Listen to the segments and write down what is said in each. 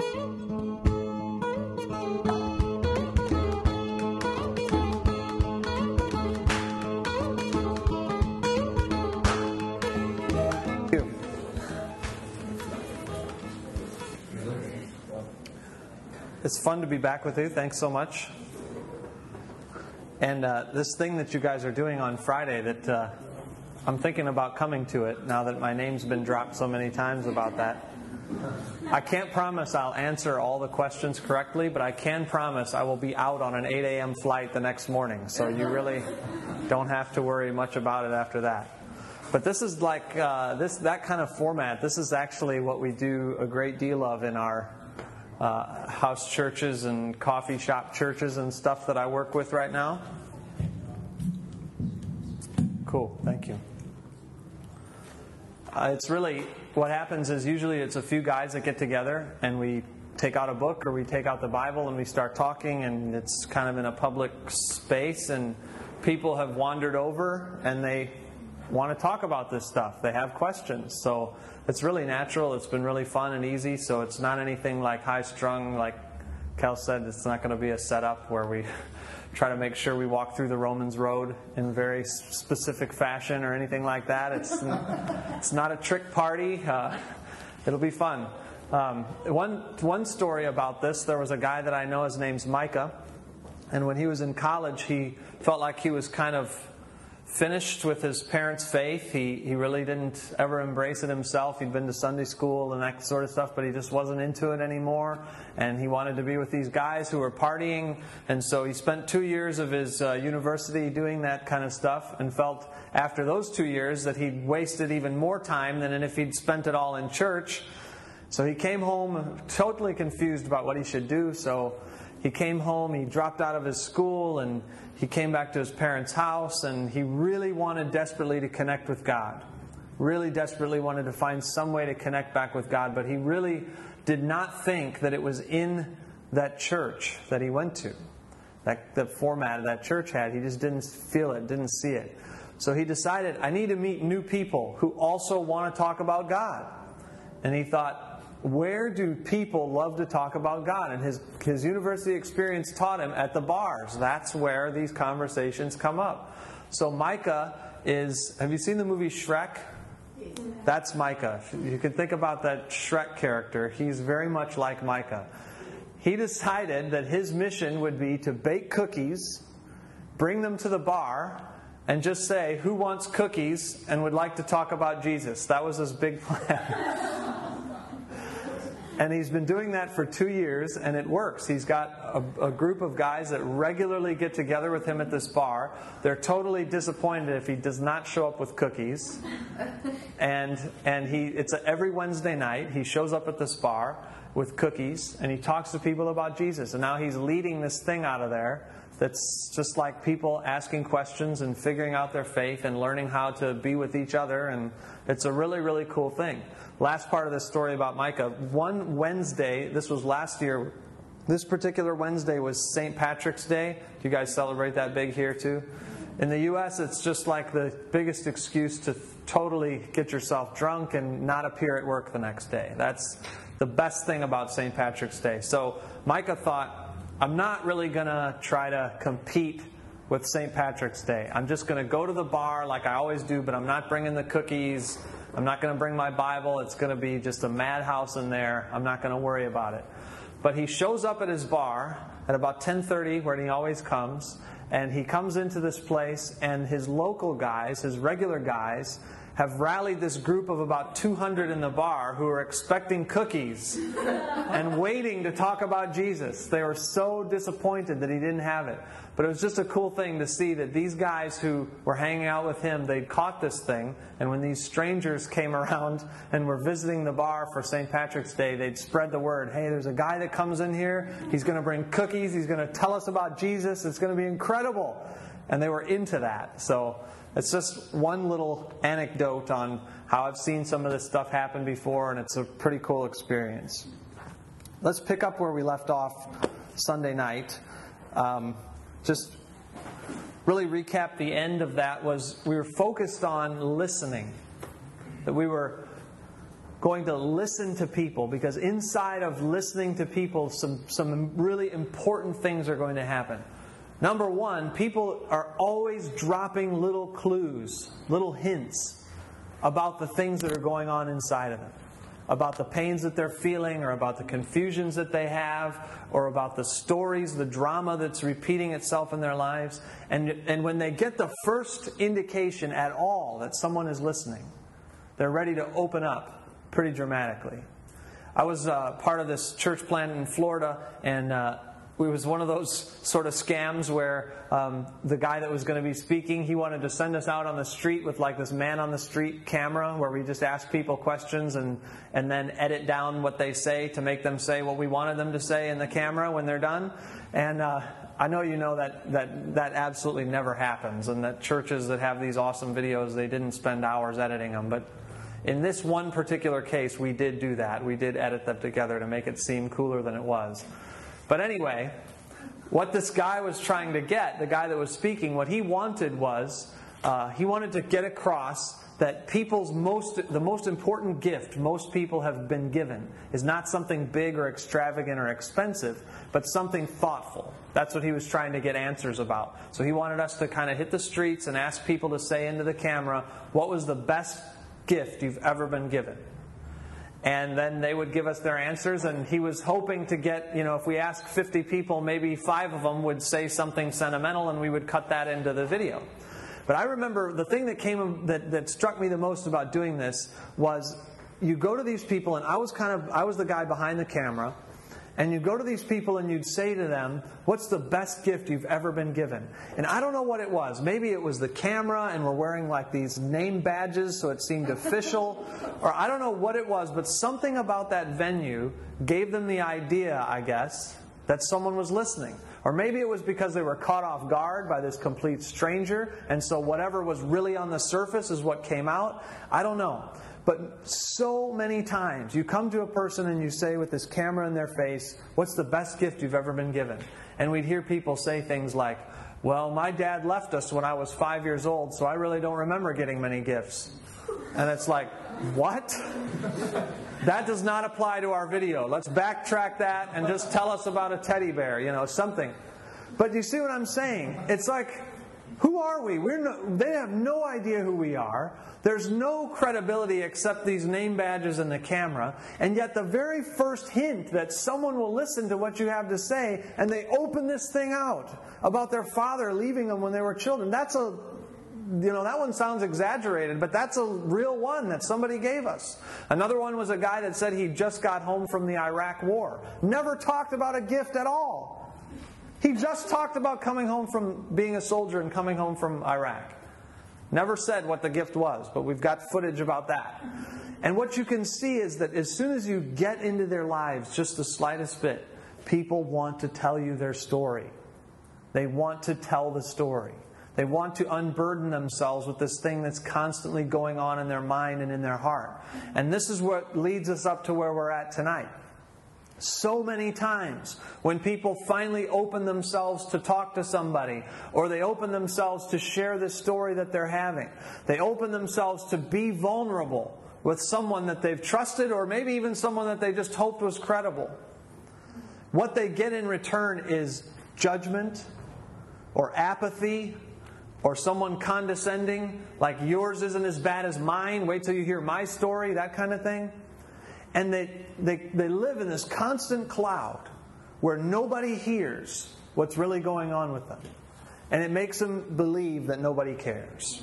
It's fun to be back with you. Thanks so much. And this thing that you guys are doing on Friday, that I'm thinking about coming to it now that my name's been dropped so many times about that. I can't promise I'll answer all the questions correctly, but I can promise I will be out on an 8 a.m. flight the next morning. So you really don't have to worry much about it after that. But this is like that kind of format. This is actually what we do a great deal of in our house churches and coffee shop churches and stuff that I work with right now. Cool, thank you. It's really, what happens is usually it's a few guys that get together and we take out a book or we take out the Bible and we start talking, and it's kind of in a public space, and people have wandered over and they want to talk about this stuff. They have questions. So it's really natural. It's been really fun and easy. So it's not anything like high-strung. Like Cal said, it's not going to be a setup where we try to make sure we walk through the Romans road in very specific fashion or anything like that. It's not a trick party. It'll be fun. One story about this, there was a guy that I know, his name's Micah. And when he was in college, he felt like he was kind of finished with his parents' faith. He really didn't ever embrace it himself. He'd been to Sunday school and that sort of stuff, but he just wasn't into it anymore. And he wanted to be with these guys who were partying. And so he spent 2 years of his university doing that kind of stuff, and felt after those 2 years that he'd wasted even more time than if he'd spent it all in church. So he came home totally confused about what he should do. So he came home, he dropped out of his school, and he came back to his parents' house, and he really wanted desperately to connect with God. Really desperately wanted to find some way to connect back with God, but he really did not think that it was in that church that he went to. The format that church had, he just didn't feel it, didn't see it. So he decided, I need to meet new people who also want to talk about God. And he thought, where do people love to talk about God? And his university experience taught him at the bars. That's where these conversations come up. So Micah is, have you seen the movie Shrek? That's Micah. You can think about that Shrek character. He's very much like Micah. He decided that his mission would be to bake cookies, bring them to the bar, and just say, who wants cookies and would like to talk about Jesus? That was his big plan. And he's been doing that for 2 years, and it works. He's got a group of guys that regularly get together with him at this bar. They're totally disappointed if he does not show up with cookies. And it's every Wednesday night. He shows up at this bar with cookies, and he talks to people about Jesus. And now he's leading this thing out of there that's just like people asking questions and figuring out their faith and learning how to be with each other. And it's a really, really cool thing. Last part of this story about Micah. One Wednesday, this was last year, this particular Wednesday was St. Patrick's Day. Do you guys celebrate that big here too? In the U.S., it's just like the biggest excuse to totally get yourself drunk and not appear at work the next day. That's the best thing about St. Patrick's Day. So Micah thought, I'm not really going to try to compete with St. Patrick's Day. I'm just going to go to the bar like I always do, but I'm not bringing the cookies. I'm not going to bring my Bible. It's going to be just a madhouse in there. I'm not going to worry about it. But he shows up at his bar at about 10:30, where he always comes, and he comes into this place, and his local guys, his regular guys, have rallied this group of about 200 in the bar who are expecting cookies and waiting to talk about Jesus. They were so disappointed that he didn't have it. But it was just a cool thing to see that these guys who were hanging out with him, they'd caught this thing. And when these strangers came around and were visiting the bar for St. Patrick's Day, they'd spread the word. Hey, there's a guy that comes in here. He's going to bring cookies. He's going to tell us about Jesus. It's going to be incredible. And they were into that. So it's just one little anecdote on how I've seen some of this stuff happen before, and it's a pretty cool experience. Let's pick up where we left off Sunday night. Just really recap the end of that was we were focused on listening. That we were going to listen to people, because inside of listening to people, some really important things are going to happen. Number one, people are always dropping little clues, little hints about the things that are going on inside of them. About the pains that they're feeling, or about the confusions that they have, or about the stories, the drama that's repeating itself in their lives. And when they get the first indication at all that someone is listening, they're ready to open up pretty dramatically. I was part of this church plant in Florida, and it was one of those sort of scams where the guy that was going to be speaking, he wanted to send us out on the street with like this man on the street camera where we just ask people questions and then edit down what they say to make them say what we wanted them to say in the camera when they're done. And I know you know that absolutely never happens, and that churches that have these awesome videos, they didn't spend hours editing them. But in this one particular case, we did do that. We did edit them together to make it seem cooler than it was. But anyway, what this guy was trying to get, the guy that was speaking, what he wanted was, he wanted to get across that the most important gift most people have been given is not something big or extravagant or expensive, but something thoughtful. That's what he was trying to get answers about. So he wanted us to kind of hit the streets and ask people to say into the camera, what was the best gift you've ever been given? And then they would give us their answers, and he was hoping to get, if we asked 50 people, maybe 5 of them would say something sentimental, and we would cut that into the video. But I remember the thing that struck me the most about doing this was, you go to these people, and I was the guy behind the camera, and you go to these people and you'd say to them, what's the best gift you've ever been given? And I don't know what it was. Maybe it was the camera and we're wearing like these name badges so it seemed official. Or I don't know what it was, but something about that venue gave them the idea, I guess, that someone was listening. Or maybe it was because they were caught off guard by this complete stranger, and so whatever was really on the surface is what came out. I don't know. But so many times you come to a person and you say with this camera in their face, what's the best gift you've ever been given? And we'd hear people say things like, well, my dad left us when I was 5 years old, so I really don't remember getting many gifts. And it's like, what? That does not apply to our video. Let's backtrack that and just tell us about a teddy bear, something. But you see what I'm saying? It's like, who are we? They have no idea who we are. There's no credibility except these name badges and the camera. And yet the very first hint that someone will listen to what you have to say, and they open this thing out about their father leaving them when they were children. That one sounds exaggerated, but that's a real one that somebody gave us. Another one was a guy that said he just got home from the Iraq War. Never talked about a gift at all. He just talked about coming home from being a soldier and coming home from Iraq. Never said what the gift was, but we've got footage about that. And what you can see is that as soon as you get into their lives just the slightest bit, people want to tell you their story. They want to tell the story. They want to unburden themselves with this thing that's constantly going on in their mind and in their heart. And this is what leads us up to where we're at tonight. So many times when people finally open themselves to talk to somebody, or they open themselves to share the story that they're having, they open themselves to be vulnerable with someone that they've trusted, or maybe even someone that they just hoped was credible. What they get in return is judgment, or apathy, or someone condescending, like yours isn't as bad as mine, wait till you hear my story, that kind of thing. And they live in this constant cloud where nobody hears what's really going on with them. And it makes them believe that nobody cares.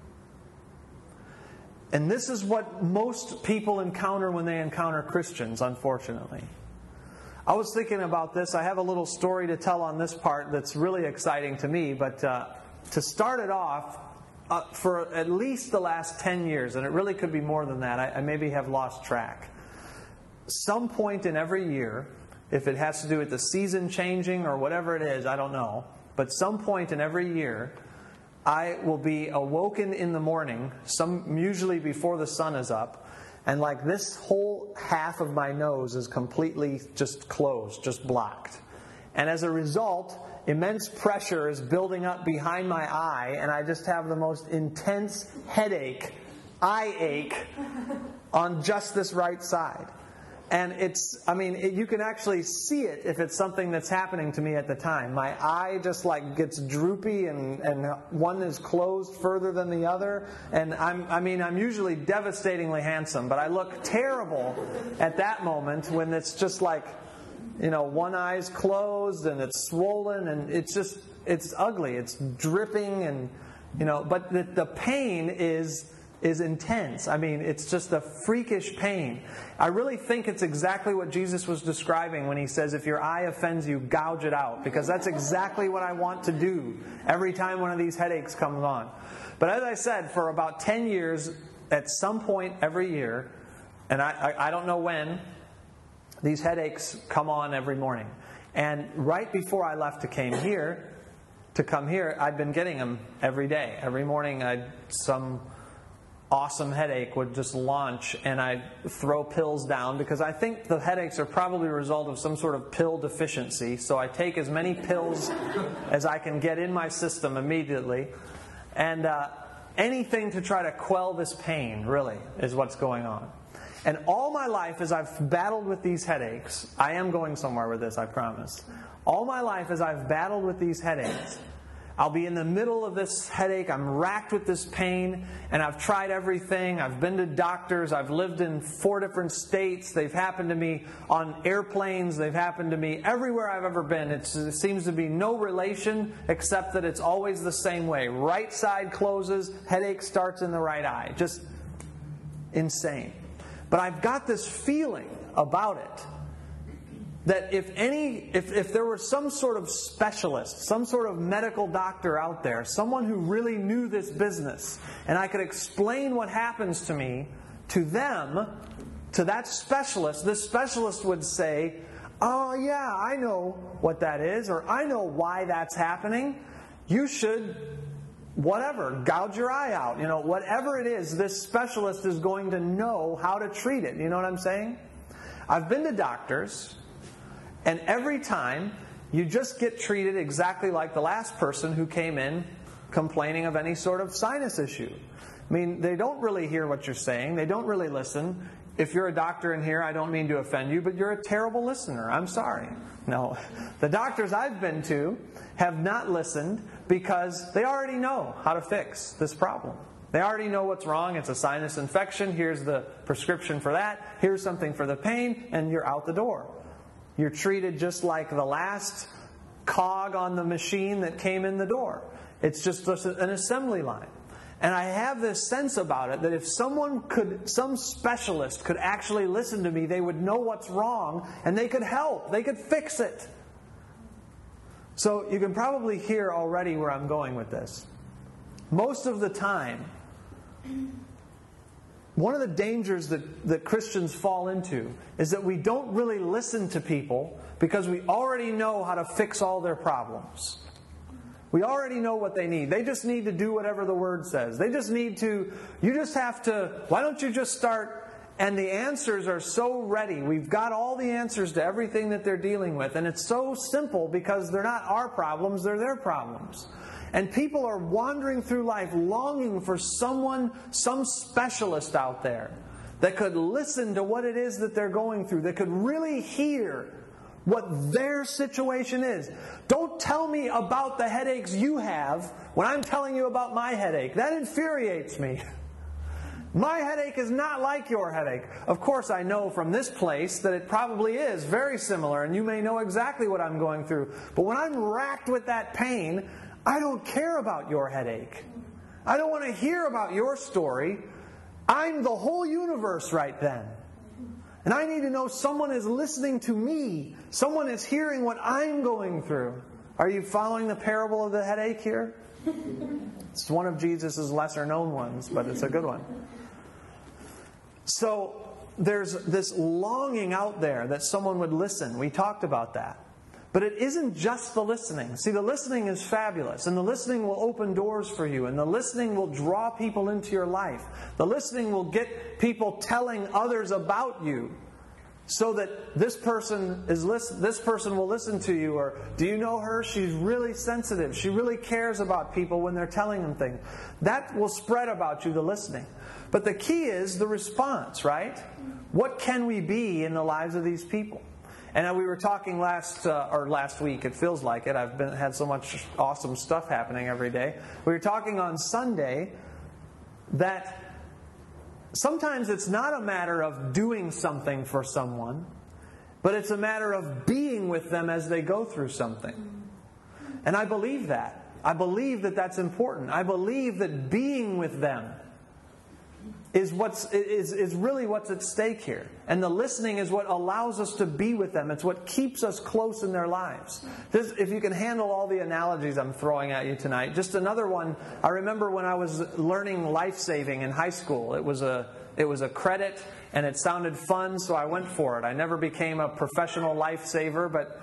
And this is what most people encounter when they encounter Christians, unfortunately. I was thinking about this. I have a little story to tell on this part that's really exciting to me. But to start it off, for at least the last 10 years, and it really could be more than that, I maybe have lost track. Some point in every year, if it has to do with the season changing or whatever it is, I don't know. But some point in every year, I will be awoken in the morning, usually before the sun is up, and like this whole half of my nose is completely just closed, just blocked. And as a result, immense pressure is building up behind my eye, and I just have the most intense headache, eye ache, on just this right side. And you can actually see it if it's something that's happening to me at the time. My eye just like gets droopy and one is closed further than the other. And I'm usually devastatingly handsome, but I look terrible at that moment when it's just like, one eye's closed and it's swollen and it's ugly. It's dripping and, but the pain is intense. It's just a freakish pain. I really think it's exactly what Jesus was describing when he says, if your eye offends you, gouge it out. Because that's exactly what I want to do every time one of these headaches comes on. But as I said, for about 10 years, at some point every year, and I don't know when, these headaches come on every morning. And right before I left to come here, I'd been getting them every day. Every morning, some awesome headache would just launch, and I'd throw pills down because I think the headaches are probably a result of some sort of pill deficiency. So I take as many pills as I can get in my system immediately. And anything to try to quell this pain, really, is what's going on. And all my life, as I've battled with these headaches, I am going somewhere with this, I promise. All my life, as I've battled with these headaches, I'll be in the middle of this headache, I'm racked with this pain, and I've tried everything. I've been to doctors, I've lived in 4 different states, they've happened to me on airplanes, they've happened to me everywhere I've ever been. It seems to be no relation except that it's always the same way. Right side closes, headache starts in the right eye. Just insane. But I've got this feeling about it that if there were some sort of specialist, some sort of medical doctor out there, someone who really knew this business, and I could explain what happens to me to them, to that specialist, this specialist would say, oh yeah, I know what that is, or I know why that's happening. You should, whatever, gouge your eye out. Whatever it is, this specialist is going to know how to treat it. You know what I'm saying? I've been to doctors, and every time you just get treated exactly like the last person who came in complaining of any sort of sinus issue. They don't really hear what you're saying. They don't really listen. If you're a doctor in here, I don't mean to offend you, but you're a terrible listener. I'm sorry. No. The doctors I've been to have not listened because they already know how to fix this problem. They already know what's wrong. It's a sinus infection. Here's the prescription for that. Here's something for the pain, and you're out the door. You're treated just like the last cog on the machine that came in the door. It's just an assembly line. And I have this sense about it that if some specialist could actually listen to me, they would know what's wrong and they could help. They could fix it. So you can probably hear already where I'm going with this. Most of the time, one of the dangers that Christians fall into is that we don't really listen to people because we already know how to fix all their problems. We already know what they need. They just need to do whatever the Word says. They just need to, why don't you just start? And the answers are so ready. We've got all the answers to everything that they're dealing with. And it's so simple because they're not our problems, they're their problems. And people are wandering through life longing for some specialist out there that could listen to what it is that they're going through, that could really hear what their situation is. Don't tell me about the headaches you have when I'm telling you about my headache. That infuriates me. My headache is not like your headache. Of course, I know from this place that it probably is very similar, and you may know exactly what I'm going through. But when I'm racked with that pain, I don't care about your headache. I don't want to hear about your story. I'm the whole universe right then. And I need to know someone is listening to me. Someone is hearing what I'm going through. Are you following the parable of the headache here? It's one of Jesus' lesser known ones, but it's a good one. So there's this longing out there that someone would listen. We talked about that. But it isn't just the listening. See, the listening is fabulous, and the listening will open doors for you, and the listening will draw people into your life. The listening will get people telling others about you. so that this person will listen to you. Or, do you know her? She's really sensitive. She really cares about people when they're telling them things. That will spread about you, the listening. But the key is the response, right? What can we be in the lives of these people? And we were talking last week, it feels like it. I've had so much awesome stuff happening every day. We were talking on Sunday that sometimes it's not a matter of doing something for someone, but it's a matter of being with them as they go through something. And I believe that. I believe that that's important. I believe that being with them is really what's at stake here. And the listening is what allows us to be with them. It's what keeps us close in their lives. If you can handle all the analogies I'm throwing at you tonight. Just another one. I remember when I was learning life-saving in high school. It was a credit, and it sounded fun, so I went for it. I never became a professional lifesaver, but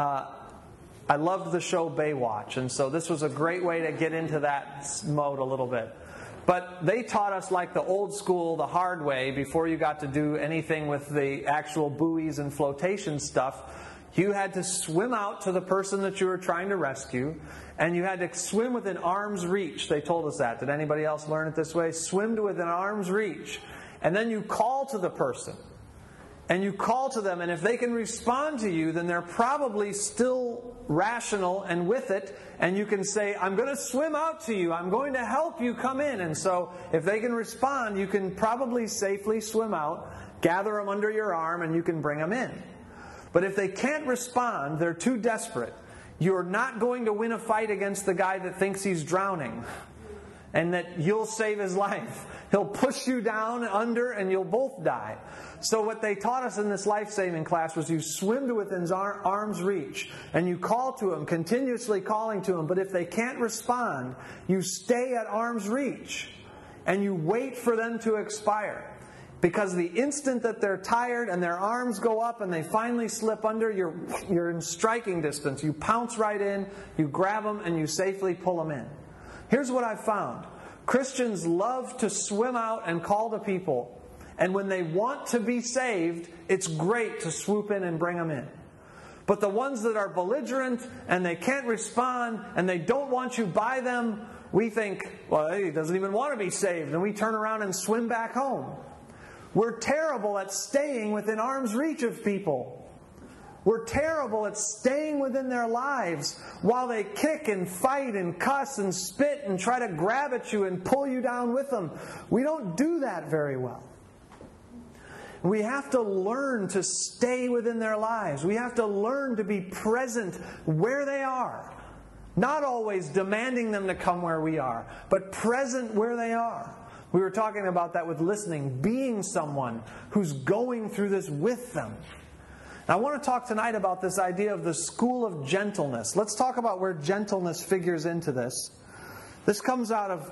I loved the show Baywatch. And so this was a great way to get into that mode a little bit. But they taught us like the old school, the hard way, before you got to do anything with the actual buoys and flotation stuff. You had to swim out to the person that you were trying to rescue, and you had to swim within arm's reach. They told us that. Did anybody else learn it this way? Swim to within arm's reach. And then you call to the person. And you call to them, and if they can respond to you, then they're probably still rational and with it. And you can say, I'm going to swim out to you. I'm going to help you come in. And so if they can respond, you can probably safely swim out, gather them under your arm, and you can bring them in. But if they can't respond, they're too desperate. You're not going to win a fight against the guy that thinks he's drowning and that you'll save his life. He'll push you down under and you'll both die. So what they taught us in this life-saving class was you swim to within arm's reach and you call to them, continuously calling to them. But if they can't respond, you stay at arm's reach and you wait for them to expire. Because the instant that they're tired and their arms go up and they finally slip under, you're in striking distance. You pounce right in, you grab them, and you safely pull them in. Here's what I've found. Christians love to swim out and call to people. And when they want to be saved, it's great to swoop in and bring them in. But the ones that are belligerent and they can't respond and they don't want you by them, we think, well, he doesn't even want to be saved. And we turn around and swim back home. We're terrible at staying within arm's reach of people. We're terrible at staying within their lives while they kick and fight and cuss and spit and try to grab at you and pull you down with them. We don't do that very well. We have to learn to stay within their lives. We have to learn to be present where they are. Not always demanding them to come where we are, but present where they are. We were talking about that with listening, being someone who's going through this with them. Now, I want to talk tonight about this idea of the school of gentleness. Let's talk about where gentleness figures into this. This comes out of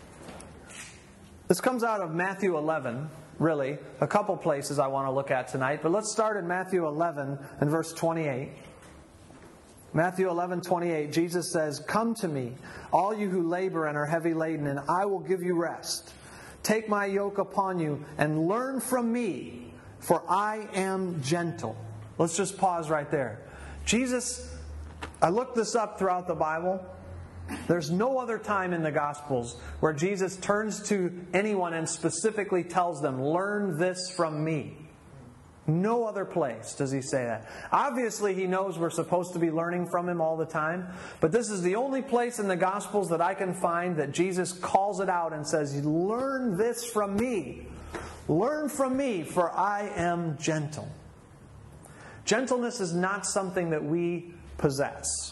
Matthew 11, really. A couple places I want to look at tonight. But let's start in Matthew 11 and verse 28. Matthew 11:28, Jesus says, "Come to me, all you who labor and are heavy laden, and I will give you rest. Take my yoke upon you and learn from me, for I am gentle." Let's just pause right there. Jesus, I looked this up throughout the Bible. There's no other time in the Gospels where Jesus turns to anyone and specifically tells them, learn this from me. No other place does he say that. Obviously, he knows we're supposed to be learning from him all the time. But this is the only place in the Gospels that I can find that Jesus calls it out and says, learn this from me. Learn from me, for I am gentle. Gentleness is not something that we possess.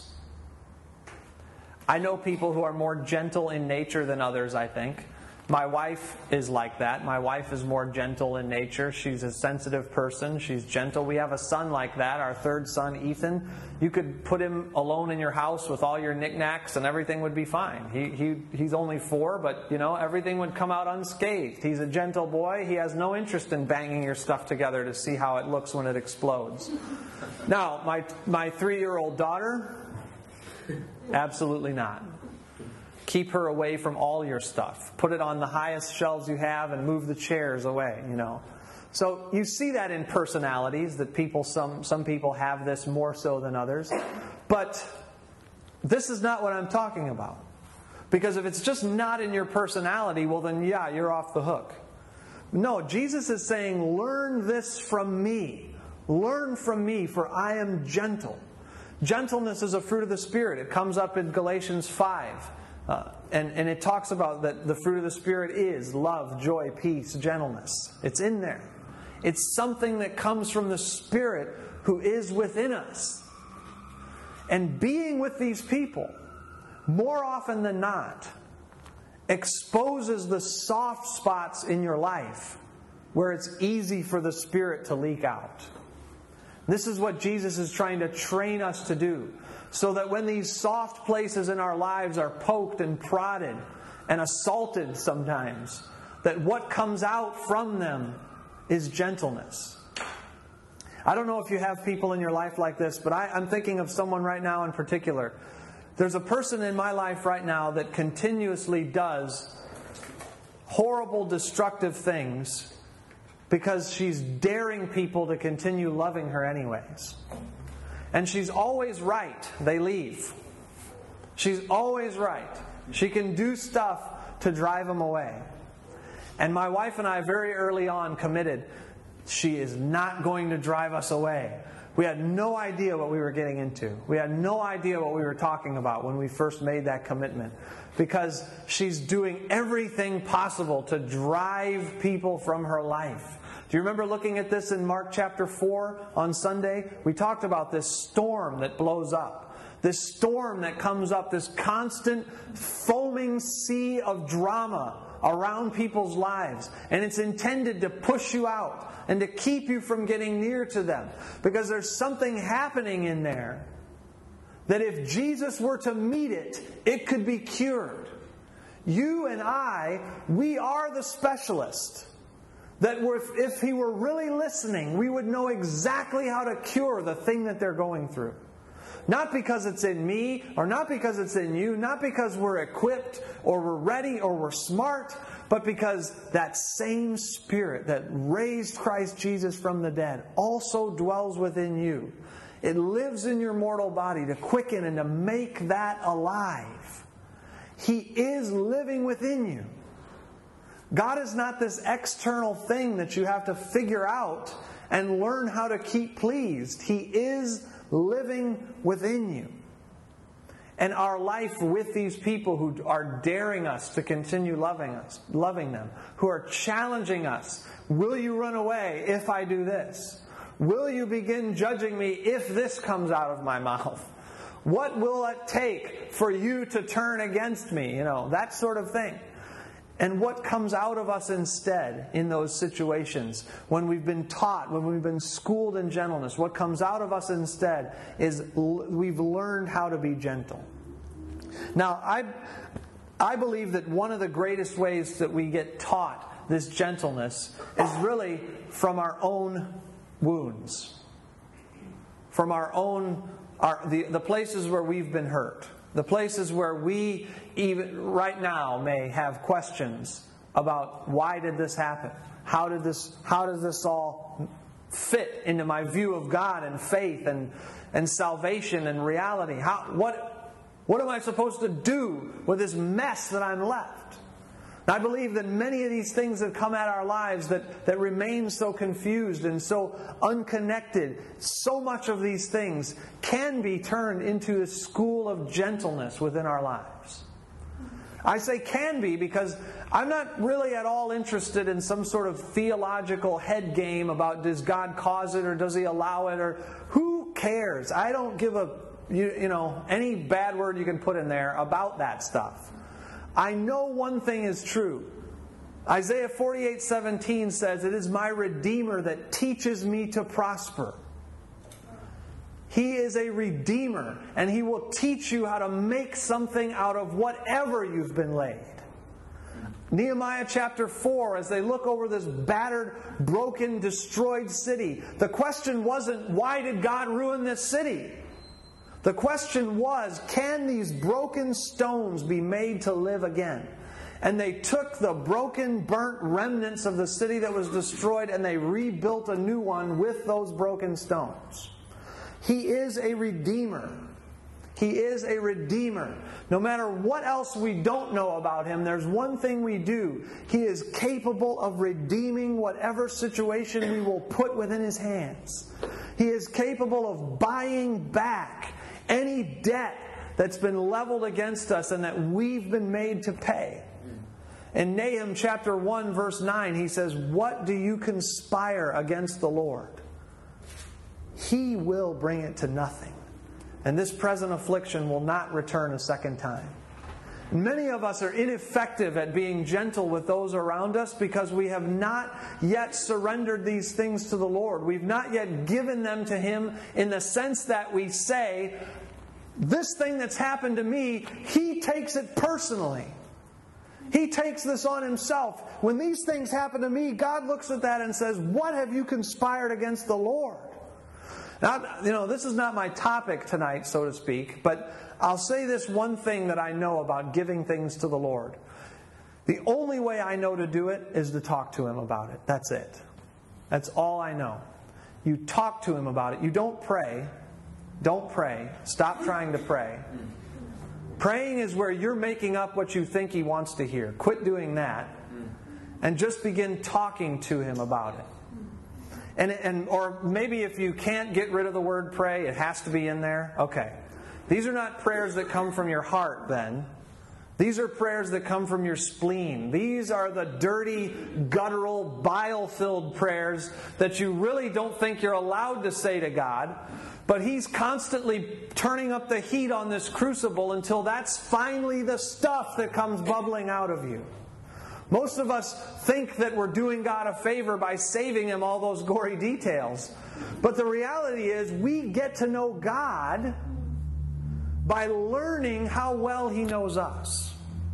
I know people who are more gentle in nature than others, I think. My wife is like that. My wife is more gentle in nature. She's a sensitive person. She's gentle. We have a son like that, our third son, Ethan. You could put him alone in your house with all your knickknacks and everything would be fine. He's only 4, but everything would come out unscathed. He's a gentle boy. He has no interest in banging your stuff together to see how it looks when it explodes. Now, my 3-year-old daughter, absolutely not. Keep her away from all your stuff. Put it on the highest shelves you have and move the chairs away, So you see that in personalities, that some people have this more so than others. But this is not what I'm talking about. Because if it's just not in your personality, well then yeah, you're off the hook. No, Jesus is saying, learn this from me. Learn from me, for I am gentle. Gentleness is a fruit of the Spirit. It comes up in Galatians 5. And it talks about that the fruit of the Spirit is love, joy, peace, gentleness. It's in there. It's something that comes from the Spirit who is within us. And being with these people, more often than not, exposes the soft spots in your life where it's easy for the Spirit to leak out. This is what Jesus is trying to train us to do, so that when these soft places in our lives are poked and prodded and assaulted sometimes, that what comes out from them is gentleness. I don't know if you have people in your life like this, but I'm thinking of someone right now in particular. There's a person in my life right now that continuously does horrible, destructive things because she's daring people to continue loving her anyways. And she's always right. They leave. She's always right. She can do stuff to drive them away. And my wife and I very early on committed, she is not going to drive us away. We had no idea what we were getting into. We had no idea what we were talking about when we first made that commitment. Because she's doing everything possible to drive people from her life. Do you remember looking at this in Mark chapter 4 on Sunday? We talked about this storm that blows up. This storm that comes up, this constant foaming sea of drama around people's lives. And it's intended to push you out and to keep you from getting near to them. Because there's something happening in there that if Jesus were to meet it, it could be cured. You and I, we are the specialist. That if He were really listening, we would know exactly how to cure the thing that they're going through. Not because it's in me, or not because it's in you, not because we're equipped, or we're ready, or we're smart, but because that same Spirit that raised Christ Jesus from the dead also dwells within you. It lives in your mortal body to quicken and to make that alive. He is living within you. God is not this external thing that you have to figure out and learn how to keep pleased. He is living within you. And our life with these people who are daring us to continue loving them, who are challenging us. Will you run away if I do this? Will you begin judging me if this comes out of my mouth? What will it take for you to turn against me? That sort of thing. And what comes out of us instead in those situations, when we've been taught, when we've been schooled in gentleness, what comes out of us instead is we've learned how to be gentle. Now, I believe that one of the greatest ways that we get taught this gentleness is really from our own wounds. From our own, the places where we've been hurt. The places where we, even right now, may have questions about why did this happen? How does this all fit into my view of God and faith and salvation and reality? What am I supposed to do with this mess that I'm left? I believe that many of these things that come at our lives that remain so confused and so unconnected, so much of these things can be turned into a school of gentleness within our lives. I say can be because I'm not really at all interested in some sort of theological head game about does God cause it or does He allow it or who cares? I don't give any bad word you can put in there about that stuff. I know one thing is true. Isaiah 48:17 says, "It is my Redeemer that teaches me to prosper." He is a Redeemer, and He will teach you how to make something out of whatever you've been laid. Nehemiah chapter 4, as they look over this battered, broken, destroyed city, the question wasn't, why did God ruin this city? The question was, can these broken stones be made to live again? and they took the broken, burnt remnants of the city that was destroyed, and they rebuilt a new one with those broken stones. He is a redeemer. He is a redeemer. No matter what else we don't know about Him, there's one thing we do. He is capable of redeeming whatever situation we will put within His hands. He is capable of buying back any debt that's been leveled against us and that we've been made to pay. In Nahum chapter 1 verse 9, he says, "What do you conspire against the Lord? He will bring it to nothing. And this present affliction will not return a second time." Many of us are ineffective at being gentle with those around us because we have not yet surrendered these things to the Lord. We've not yet given them to Him in the sense that we say, this thing that's happened to me, He takes it personally. He takes this on Himself. When these things happen to me, God looks at that and says, "What have you conspired against the Lord?" Now, this is not my topic tonight, so to speak, but I'll say this one thing that I know about giving things to the Lord. The only way I know to do it is to talk to Him about it. That's it. That's all I know. You talk to Him about it. You don't pray. Don't pray. Stop trying to pray. Praying is where you're making up what you think He wants to hear. Quit doing that. And just begin talking to Him about it. Or maybe if you can't get rid of the word pray, it has to be in there. Okay. These are not prayers that come from your heart then. These are prayers that come from your spleen. These are the dirty, guttural, bile-filled prayers that you really don't think you're allowed to say to God. But He's constantly turning up the heat on this crucible until that's finally the stuff that comes bubbling out of you. Most of us think that we're doing God a favor by saving Him all those gory details. But the reality is we get to know God by learning how well He knows us.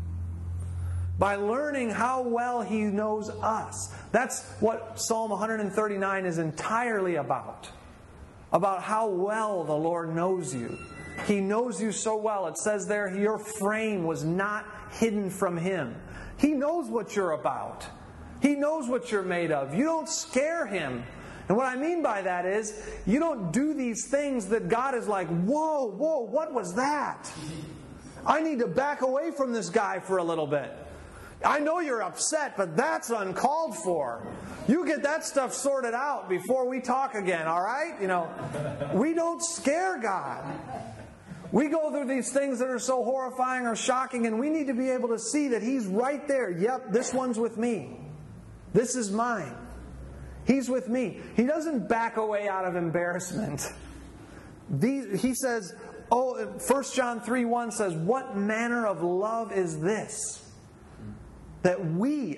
By learning how well He knows us. That's what Psalm 139 is entirely about. About how well the Lord knows you. He knows you so well. It says there, your frame was not hidden from Him. He knows what you're about. He knows what you're made of. You don't scare Him. And what I mean by that is, you don't do these things that God is like, whoa, what was that? I need to back away from this guy for a little bit. I know you're upset, but that's uncalled for. You get that stuff sorted out before we talk again, all right? We don't scare God. We go through these things that are so horrifying or shocking, and we need to be able to see that He's right there. Yep, this one's with me. This is mine. He's with me. He doesn't back away out of embarrassment. He says, 1 John 3:1 says, "What manner of love is this? That we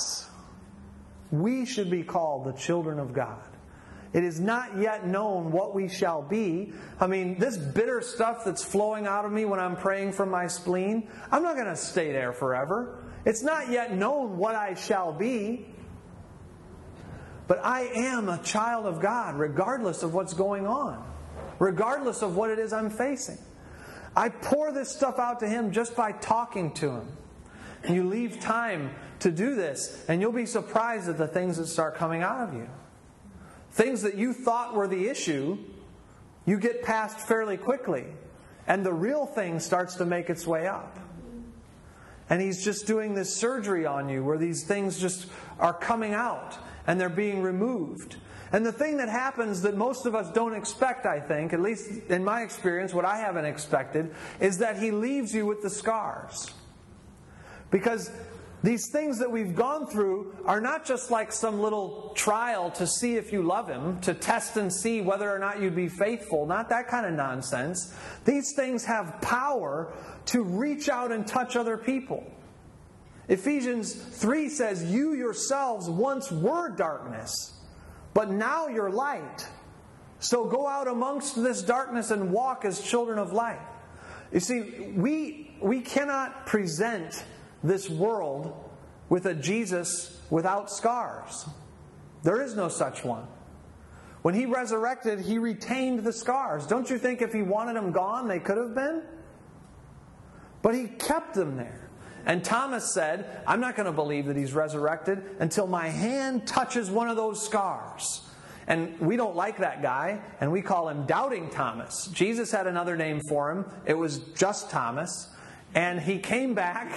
should be called the children of God. It is not yet known what we shall be." I mean, this bitter stuff that's flowing out of me when I'm praying from my spleen, I'm not going to stay there forever. It's not yet known what I shall be. But I am a child of God, regardless of what's going on. Regardless of what it is I'm facing. I pour this stuff out to Him just by talking to Him. And you leave time to do this, and you'll be surprised at the things that start coming out of you. Things that you thought were the issue, you get past fairly quickly. And the real thing starts to make its way up. And He's just doing this surgery on you where these things just are coming out and they're being removed. And the thing that happens that most of us don't expect, I think, at least in my experience, what I haven't expected, is that He leaves you with the scars. Because these things that we've gone through are not just like some little trial to see if you love Him, to test and see whether or not you'd be faithful. Not that kind of nonsense. These things have power to reach out and touch other people. Ephesians 3 says, "You yourselves once were darkness, but now you're light. So go out amongst this darkness and walk as children of light." You see, we cannot present this world with a Jesus without scars. There is no such one. When He resurrected, He retained the scars. Don't you think if He wanted them gone, they could have been? But He kept them there. And Thomas said, I'm not going to believe that He's resurrected until my hand touches one of those scars. And we don't like that guy, and we call him Doubting Thomas. Jesus had another name for him. It was just Thomas. And he came back.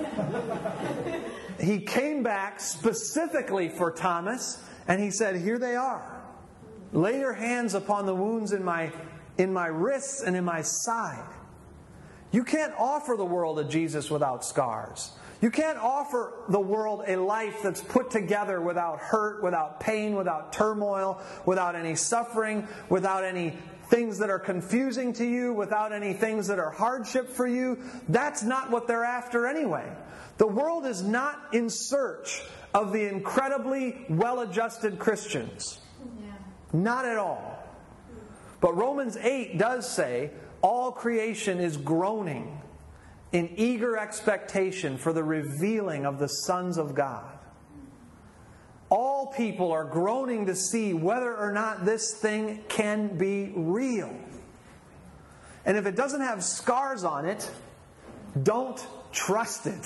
He came back specifically for Thomas, and he said, here they are. Lay your hands upon the wounds in my wrists and in my side. You can't offer the world a Jesus without scars. You can't offer the world a life that's put together without hurt, without pain, without turmoil, without any suffering, without any things that are confusing to you, without any things that are hardship for you. That's not what they're after anyway. The world is not in search of the incredibly well-adjusted Christians. Yeah. Not at all. But Romans 8 does say, all creation is groaning in eager expectation for the revealing of the sons of God. All people are groaning to see whether or not this thing can be real. And if it doesn't have scars on it, don't trust it.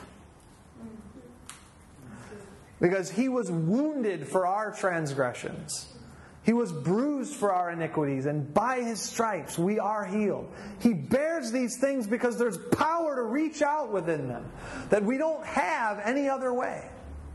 Because He was wounded for our transgressions. He was bruised for our iniquities, and by His stripes we are healed. He bears these things because there's power to reach out within them that we don't have any other way.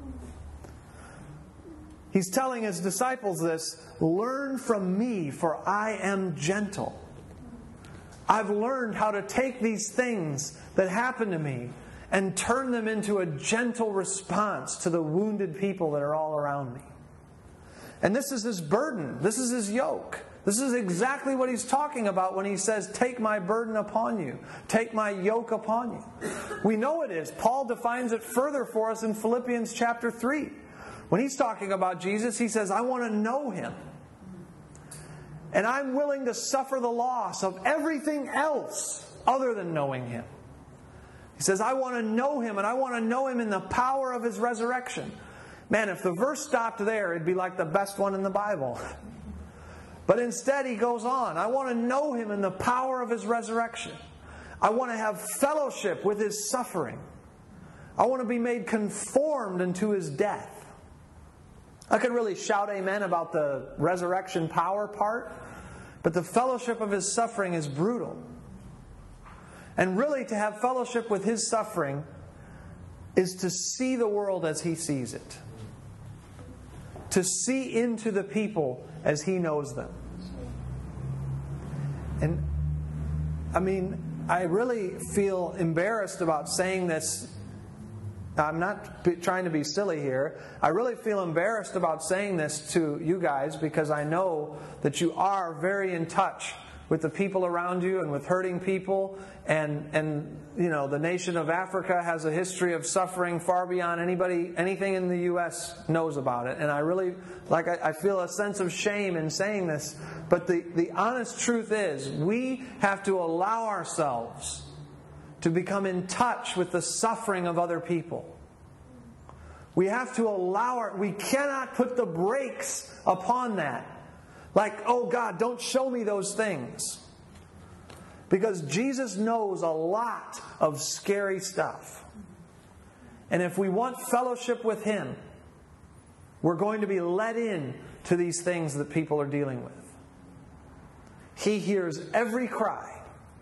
He's telling His disciples this, learn from me, for I am gentle. I've learned how to take these things that happen to me and turn them into a gentle response to the wounded people that are all around me. And this is His burden. This is His yoke. This is exactly what He's talking about when He says, take my burden upon you. Take my yoke upon you. We know it is. Paul defines it further for us in Philippians chapter 3. When he's talking about Jesus, he says, I want to know Him. And I'm willing to suffer the loss of everything else other than knowing Him. He says, I want to know Him, and I want to know Him in the power of His resurrection. Man, if the verse stopped there, it'd be like the best one in the Bible. But instead, he goes on. I want to know Him in the power of His resurrection. I want to have fellowship with His suffering. I want to be made conformed unto His death. I could really shout amen about the resurrection power part, but the fellowship of His suffering is brutal. And really, to have fellowship with His suffering is to see the world as He sees it. To see into the people as He knows them. And, I really feel embarrassed about saying this. I'm not trying to be silly here. I really feel embarrassed about saying this to you guys because I know that you are very in touch with the people around you and with hurting people. And the nation of Africa has a history of suffering far beyond anything in the U.S. knows about it. And I really, I feel a sense of shame in saying this. But the honest truth is, we have to allow ourselves to become in touch with the suffering of other people. We have to we cannot put the brakes upon that. Like, oh God, don't show me those things. Because Jesus knows a lot of scary stuff. And if we want fellowship with Him, we're going to be let in to these things that people are dealing with. He hears every cry.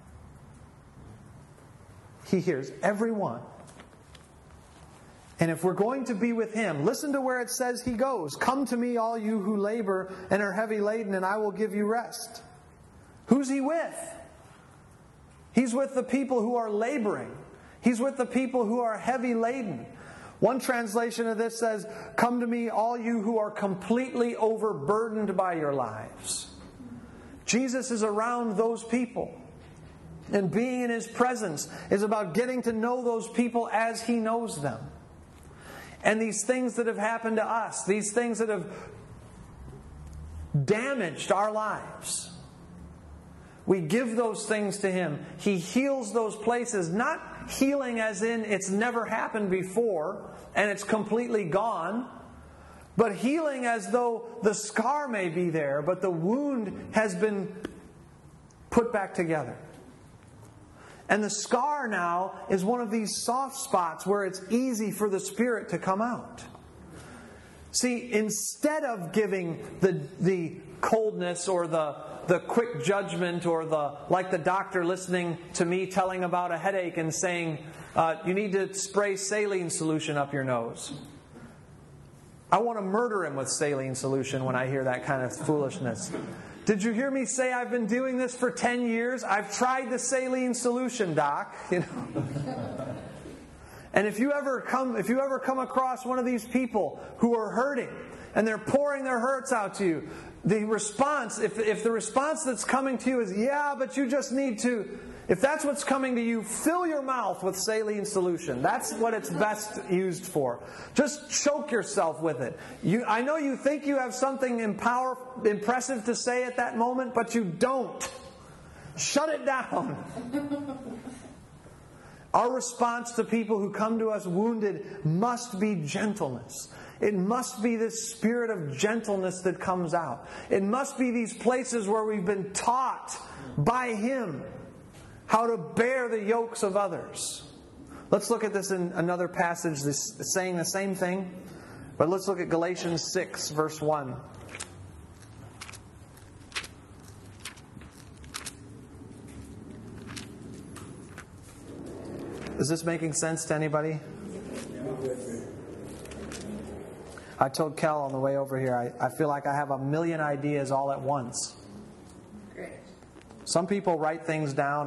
He hears every one. And if we're going to be with Him, listen to where it says He goes. Come to me, all you who labor and are heavy laden, and I will give you rest. Who's He with? He's with the people who are laboring. He's with the people who are heavy laden. One translation of this says, come to me, all you who are completely overburdened by your lives. Jesus is around those people. And being in His presence is about getting to know those people as He knows them. And these things that have happened to us, these things that have damaged our lives, we give those things to Him. He heals those places, not healing as in it's never happened before and it's completely gone, but healing as though the scar may be there, but the wound has been put back together. And the scar now is one of these soft spots where it's easy for the Spirit to come out. See, instead of giving the coldness or the quick judgment or like the doctor listening to me telling about a headache and saying, you need to spray saline solution up your nose. I want to murder him with saline solution when I hear that kind of foolishness. Did you hear me say I've been doing this for 10 years? I've tried the saline solution, doc. You know. And if you ever come across one of these people who are hurting and they're pouring their hurts out to you, the response, if the response that's coming to you is, yeah, but you just need to, if that's what's coming to you, fill your mouth with saline solution. That's what it's best used for. Just choke yourself with it. I know you think you have something impressive to say at that moment, but you don't. Shut it down. Our response to people who come to us wounded must be gentleness. It must be this spirit of gentleness that comes out. It must be these places where we've been taught by Him how to bear the yokes of others. Let's look at this in another passage saying the same thing. But let's look at Galatians 6, verse 1. Is this making sense to anybody? I told Kel on the way over here, I feel like I have a million ideas all at once. Great. Some people write things down,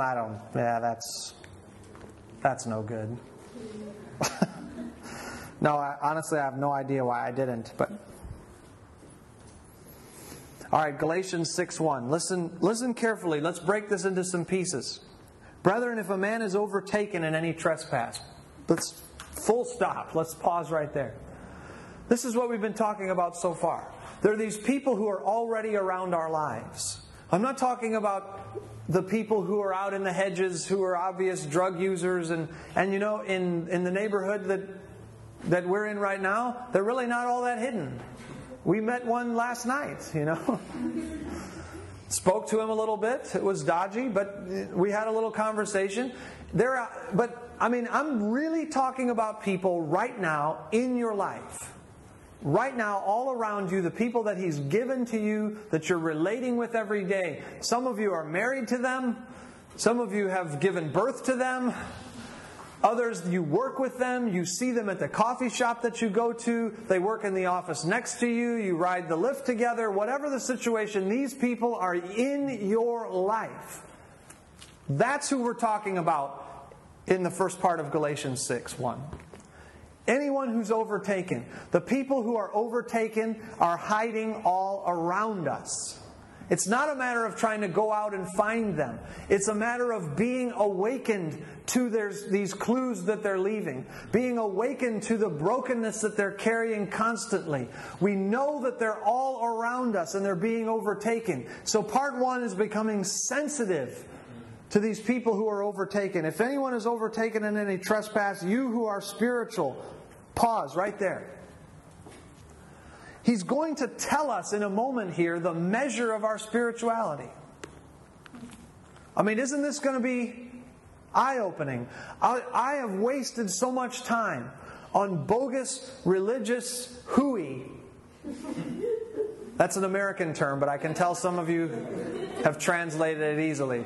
that's no good. No, honestly, I have no idea why I didn't. But all right, Galatians 6:1. Listen carefully. Let's break this into some pieces. Brethren, if a man is overtaken in any trespass, let's full stop. Let's pause right there. This is what we've been talking about so far. There are these people who are already around our lives. I'm not talking about the people who are out in the hedges, who are obvious drug users, and you know, in the neighborhood that we're in right now, they're really not all that hidden. We met one last night, you know. Spoke to him a little bit. It was dodgy, but we had a little conversation. I'm really talking about people right now in your life. Right now, all around you, the people that He's given to you, that you're relating with every day. Some of you are married to them. Some of you have given birth to them. Others, you work with them. You see them at the coffee shop that you go to. They work in the office next to you. You ride the lift together. Whatever the situation, these people are in your life. That's who we're talking about in the first part of Galatians 6:1. Anyone who's overtaken. The people who are overtaken are hiding all around us. It's not a matter of trying to go out and find them. It's a matter of being awakened to these clues that they're leaving. Being awakened to the brokenness that they're carrying constantly. We know that they're all around us and they're being overtaken. So part one is becoming sensitive to these people who are overtaken. If anyone is overtaken in any trespass, you who are spiritual, pause right there. He's going to tell us in a moment here the measure of our spirituality. I mean, isn't this going to be eye-opening? I have wasted so much time on bogus religious hooey. That's an American term, but I can tell some of you have translated it easily.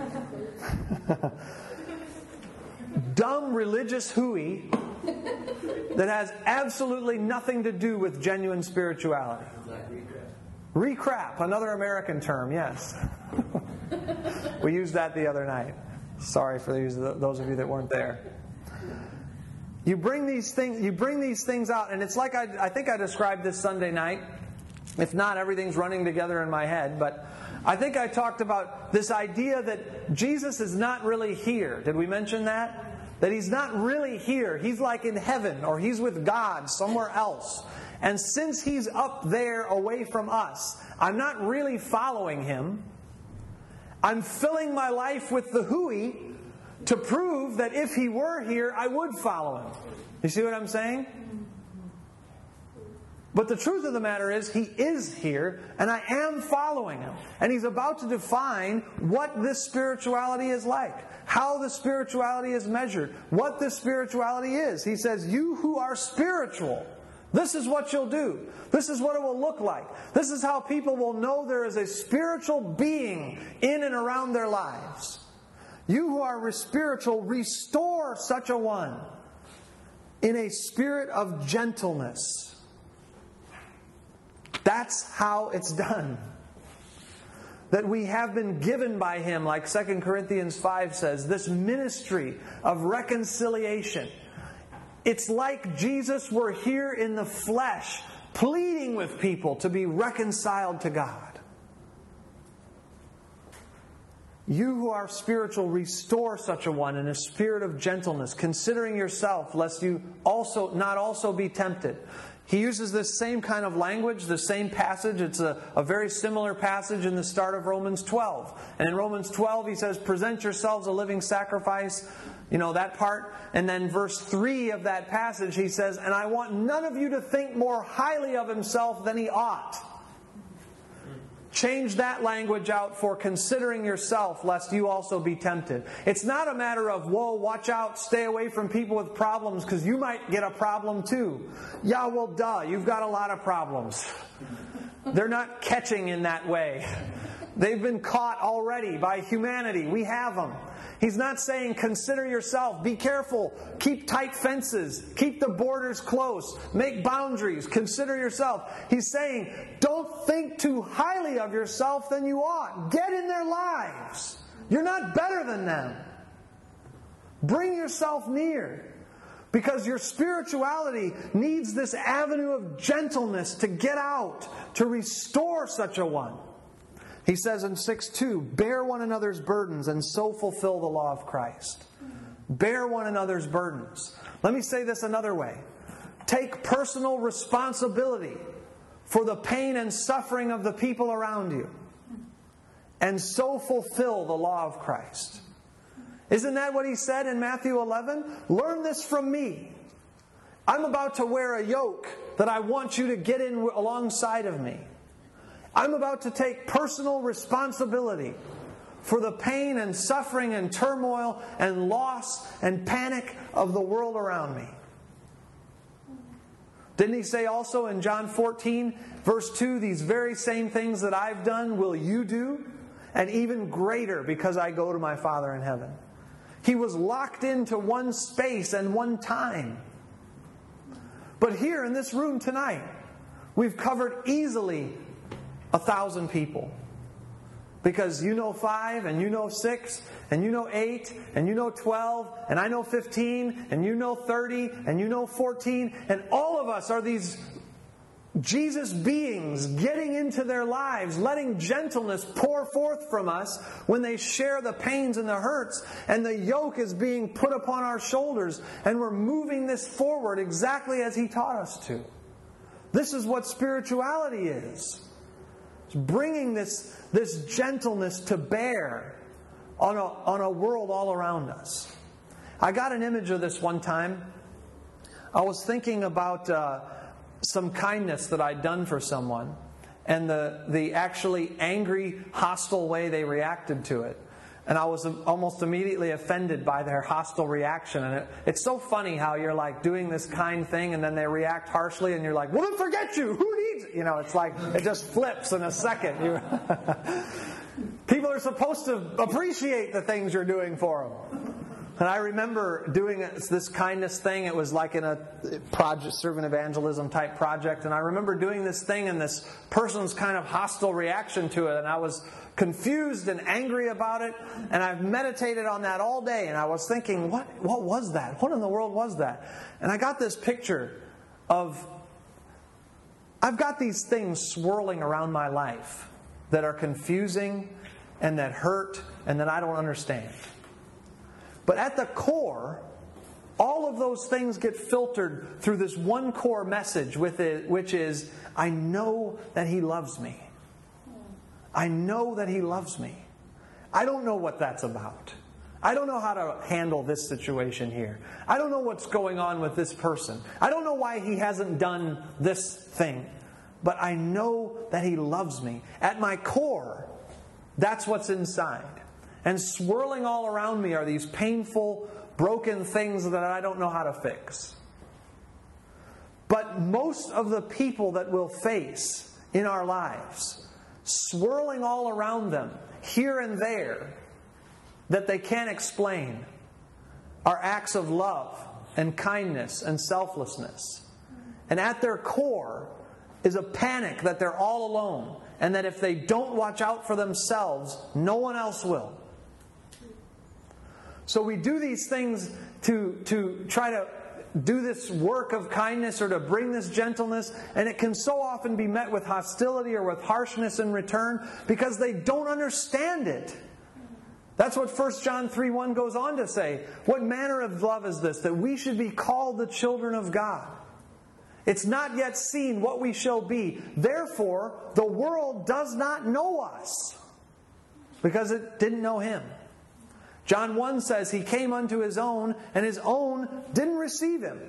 Dumb religious hooey that has absolutely nothing to do with genuine spirituality. Recrap, another American term, yes. We used that the other night. Sorry for those of you that weren't there. You bring these things out, and it's like I think I described this Sunday night. If not, everything's running together in my head, but I think I talked about this idea that Jesus is not really here. Did we mention that? That He's not really here. He's like in heaven, or He's with God somewhere else. And since He's up there away from us, I'm not really following Him. I'm filling my life with the hooey to prove that if He were here, I would follow Him. You see what I'm saying? But the truth of the matter is, He is here, and I am following Him. And He's about to define what this spirituality is like, how the spirituality is measured, what this spirituality is. He says, you who are spiritual, this is what you'll do. This is what it will look like. This is how people will know there is a spiritual being in and around their lives. You who are spiritual, restore such a one in a spirit of gentleness. That's how it's done. That we have been given by Him, like 2 Corinthians 5 says, this ministry of reconciliation. It's like Jesus were here in the flesh, pleading with people to be reconciled to God. You who are spiritual, restore such a one in a spirit of gentleness, considering yourself, lest you not also be tempted. He uses this same kind of language, the same passage. It's a very similar passage in the start of Romans 12. And in Romans 12 he says, present yourselves a living sacrifice. You know that part? And then verse 3 of that passage he says, and I want none of you to think more highly of himself than he ought. Change that language out for considering yourself, lest you also be tempted. It's not a matter of, whoa, watch out, stay away from people with problems, because you might get a problem too. Yeah, well, duh, you've got a lot of problems. They're not catching in that way. They've been caught already by humanity. We have them. He's not saying consider yourself, be careful, keep tight fences, keep the borders close, make boundaries, consider yourself. He's saying don't think too highly of yourself than you ought. Get in their lives. You're not better than them. Bring yourself near. Because your spirituality needs this avenue of gentleness to get out, to restore such a one. He says in 6:2, bear one another's burdens and so fulfill the law of Christ. Bear one another's burdens. Let me say this another way. Take personal responsibility for the pain and suffering of the people around you. And so fulfill the law of Christ. Isn't that what He said in Matthew 11? Learn this from me. I'm about to wear a yoke that I want you to get in alongside of me. I'm about to take personal responsibility for the pain and suffering and turmoil and loss and panic of the world around me. Didn't He say also in John 14, verse 2, these very same things that I've done will you do, and even greater because I go to my Father in heaven. He was locked into one space and one time. But here in this room tonight, we've covered easily 1,000 people. Because you know 5, and you know 6, and you know 8, and you know 12, and I know 15, and you know 30, and you know 14, and all of us are these Jesus beings getting into their lives, letting gentleness pour forth from us when they share the pains and the hurts, and the yoke is being put upon our shoulders, and we're moving this forward exactly as He taught us to. This is what spirituality is. It's bringing this gentleness to bear on a world all around us. I got an image of this one time. I was thinking about some kindness that I'd done for someone, and the actually angry, hostile way they reacted to it. And I was almost immediately offended by their hostile reaction. And it's so funny how you're like doing this kind thing and then they react harshly and you're like, well, forget you! Who needs it? You know, it's like it just flips in a second. People are supposed to appreciate the things you're doing for them. And I remember doing this kindness thing. It was like in a project, servant evangelism type project. And I remember doing this thing and this person's kind of hostile reaction to it. And I was confused and angry about it. And I've meditated on that all day. And I was thinking, what was that? What in the world was that? And I got this picture of, I've got these things swirling around my life that are confusing and that hurt and that I don't understand. But at the core, all of those things get filtered through this one core message, which is, I know that He loves me. I know that He loves me. I don't know what that's about. I don't know how to handle this situation here. I don't know what's going on with this person. I don't know why he hasn't done this thing. But I know that he loves me. At my core, that's what's inside. And swirling all around me are these painful, broken things that I don't know how to fix. But most of the people that we'll face in our lives, swirling all around them, here and there, that they can't explain, are acts of love and kindness and selflessness. And at their core is a panic that they're all alone, and that if they don't watch out for themselves, no one else will. So we do these things to try to do this work of kindness or to bring this gentleness, and it can so often be met with hostility or with harshness in return because they don't understand it. That's what 1 John 3:1 goes on to say. What manner of love is this, that we should be called the children of God? It's not yet seen what we shall be. Therefore, the world does not know us because it didn't know Him. John 1 says He came unto His own, and His own didn't receive Him.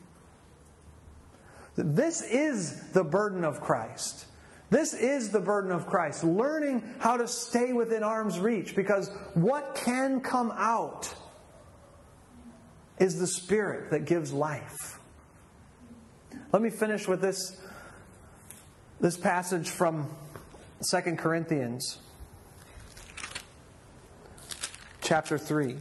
This is the burden of Christ. This is the burden of Christ. Learning how to stay within arm's reach, because what can come out is the Spirit that gives life. Let me finish with this passage from 2 Corinthians chapter 3.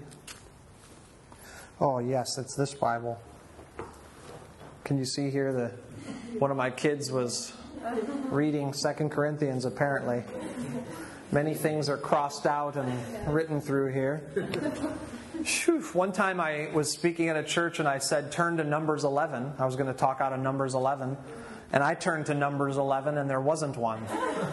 Oh yes, it's this Bible. Can you see here one of my kids was reading 2 Corinthians apparently. Many things are crossed out and written through here. One time I was speaking at a church and I said, turn to Numbers 11. I was going to talk out of Numbers 11. And I turned to Numbers 11 and there wasn't one.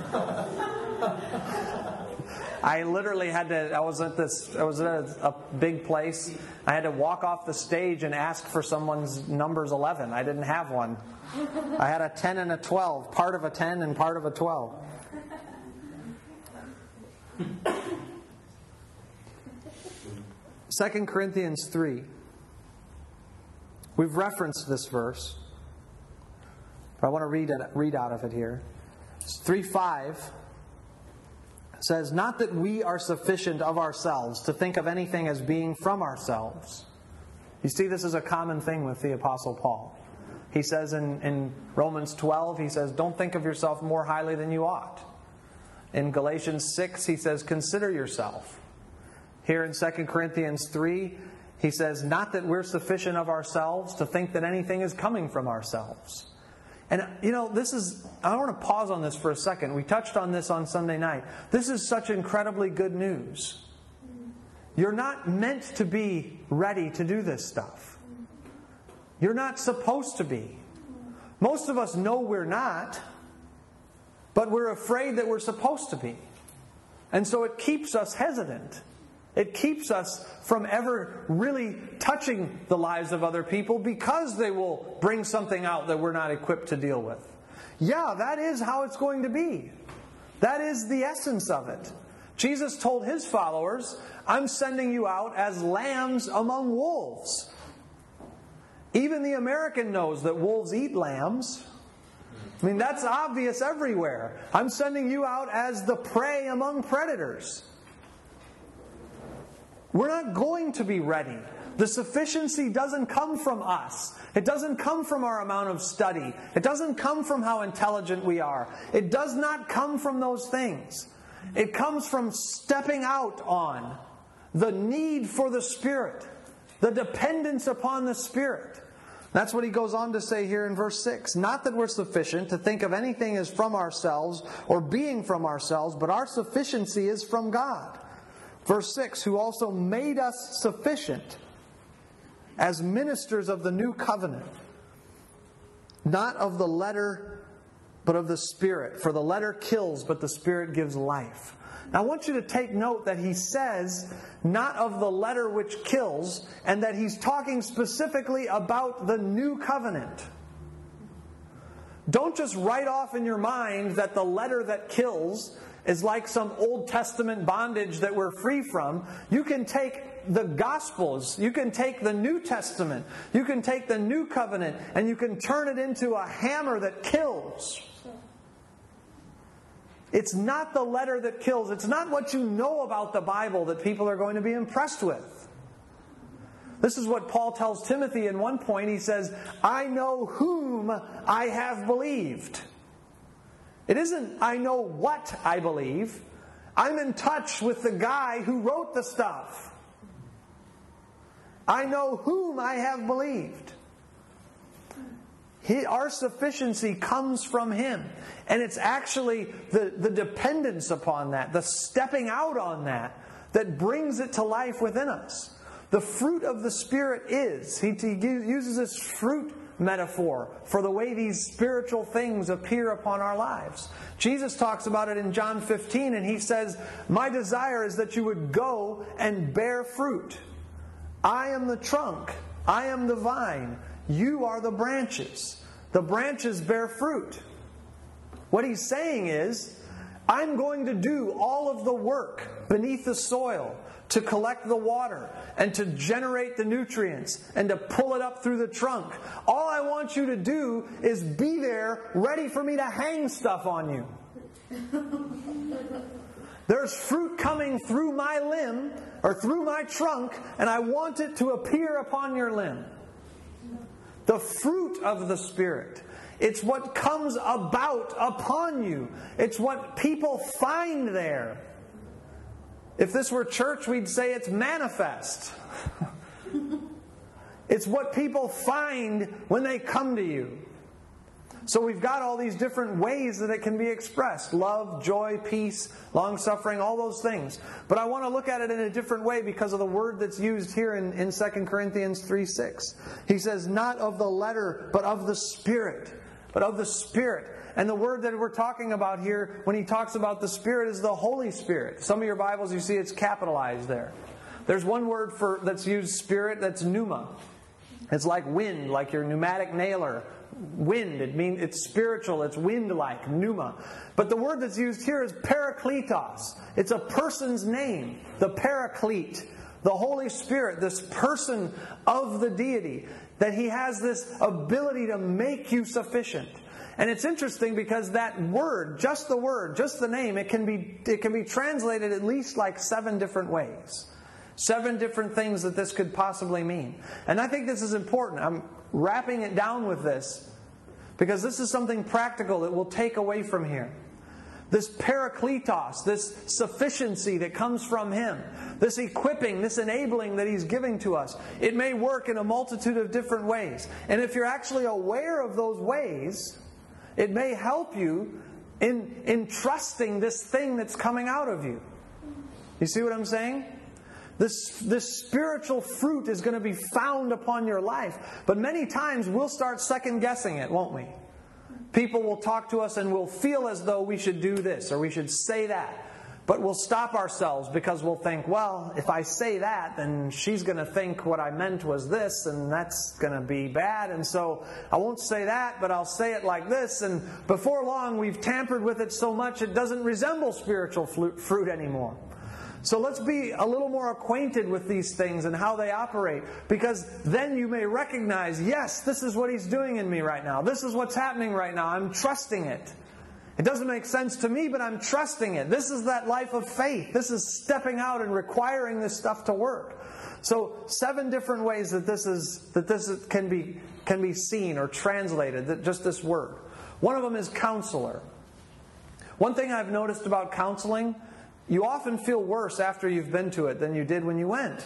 I literally had to, I was at a big place. I had to walk off the stage and ask for someone's Numbers 11. I didn't have one. I had a 10 and a 12, part of a 10 and part of a 12. Second Corinthians 3. We've referenced this verse, but I want to read out of it here. 3:5 says, not that we are sufficient of ourselves to think of anything as being from ourselves. You see, this is a common thing with the Apostle Paul. He says in Romans 12, he says, don't think of yourself more highly than you ought. In Galatians 6, he says, consider yourself. Here in 2 Corinthians 3, he says, not that we're sufficient of ourselves to think that anything is coming from ourselves. And, I want to pause on this for a second. We touched on this on Sunday night. This is such incredibly good news. You're not meant to be ready to do this stuff. You're not supposed to be. Most of us know we're not, but we're afraid that we're supposed to be. And so it keeps us hesitant. It keeps us from ever really touching the lives of other people because they will bring something out that we're not equipped to deal with. Yeah, that is how it's going to be. That is the essence of it. Jesus told His followers, I'm sending you out as lambs among wolves. Even the American knows that wolves eat lambs. I mean, that's obvious everywhere. I'm sending you out as the prey among predators. We're not going to be ready. The sufficiency doesn't come from us. It doesn't come from our amount of study. It doesn't come from how intelligent we are. It does not come from those things. It comes from stepping out on the need for the Spirit, the dependence upon the Spirit. That's what he goes on to say here in verse 6. Not that we're sufficient to think of anything as from ourselves or being from ourselves, but our sufficiency is from God. Verse 6, who also made us sufficient as ministers of the new covenant, not of the letter, but of the Spirit. For the letter kills, but the Spirit gives life. Now I want you to take note that he says, not of the letter which kills, and that he's talking specifically about the new covenant. Don't just write off in your mind that the letter that kills is like some Old Testament bondage that we're free from. You can take the Gospels, you can take the New Testament, you can take the New Covenant, and you can turn it into a hammer that kills. It's not the letter that kills. It's not what you know about the Bible that people are going to be impressed with. This is what Paul tells Timothy in one point. He says, I know whom I have believed. It isn't, I know what I believe. I'm in touch with the guy who wrote the stuff. I know whom I have believed. Our sufficiency comes from Him. And it's actually the dependence upon that, the stepping out on that brings it to life within us. The fruit of the Spirit is, he uses this fruit metaphor for the way these spiritual things appear upon our lives. Jesus talks about it in John 15, and He says, my desire is that you would go and bear fruit. I am the trunk. I am the vine. You are the branches. The branches bear fruit. What He's saying is, I'm going to do all of the work beneath the soil to collect the water and to generate the nutrients and to pull it up through the trunk. All I want you to do is be there ready for me to hang stuff on you. There's fruit coming through my limb or through my trunk, and I want it to appear upon your limb. The fruit of the Spirit. It's what comes about upon you. It's what people find there. If this were church, we'd say it's manifest. It's what people find when they come to you. So we've got all these different ways that it can be expressed. Love, joy, peace, long-suffering, all those things. But I want to look at it in a different way because of the word that's used here in 2 Corinthians 3:6. He says, not of the letter, but of the Spirit. But of the Spirit. And the word that we're talking about here, when he talks about the Spirit, is the Holy Spirit. Some of your Bibles, you see it's capitalized there. There's one word that's used, Spirit, that's pneuma. It's like wind, like your pneumatic nailer. Wind, it's spiritual, it's wind-like, pneuma. But the word that's used here is parakletos. It's a person's name, the Paraclete, the Holy Spirit, this person of the deity, that He has this ability to make you sufficient. And it's interesting because that word, just the name, it can be translated at least like 7 different ways. 7 different things that this could possibly mean. And I think this is important. I'm wrapping it down with this because this is something practical that we'll take away from here. This parakletos, this sufficiency that comes from Him, this equipping, this enabling that He's giving to us, it may work in a multitude of different ways. And if you're actually aware of those ways, it may help you in trusting this thing that's coming out of you. You see what I'm saying? This spiritual fruit is going to be found upon your life. But many times we'll start second guessing it, won't we? People will talk to us and we'll feel as though we should do this or we should say that. But we'll stop ourselves because we'll think, well, if I say that, then she's going to think what I meant was this, and that's going to be bad. And so I won't say that, but I'll say it like this. And before long, we've tampered with it so much it doesn't resemble spiritual fruit anymore. So let's be a little more acquainted with these things and how they operate. Because then you may recognize, yes, this is what He's doing in me right now. This is what's happening right now. I'm trusting it. It doesn't make sense to me, but I'm trusting it. This is that life of faith. This is stepping out and requiring this stuff to work. So 7 different ways that this can be seen or translated, that just this word. One of them is counselor. One thing I've noticed about counseling, you often feel worse after you've been to it than you did when you went.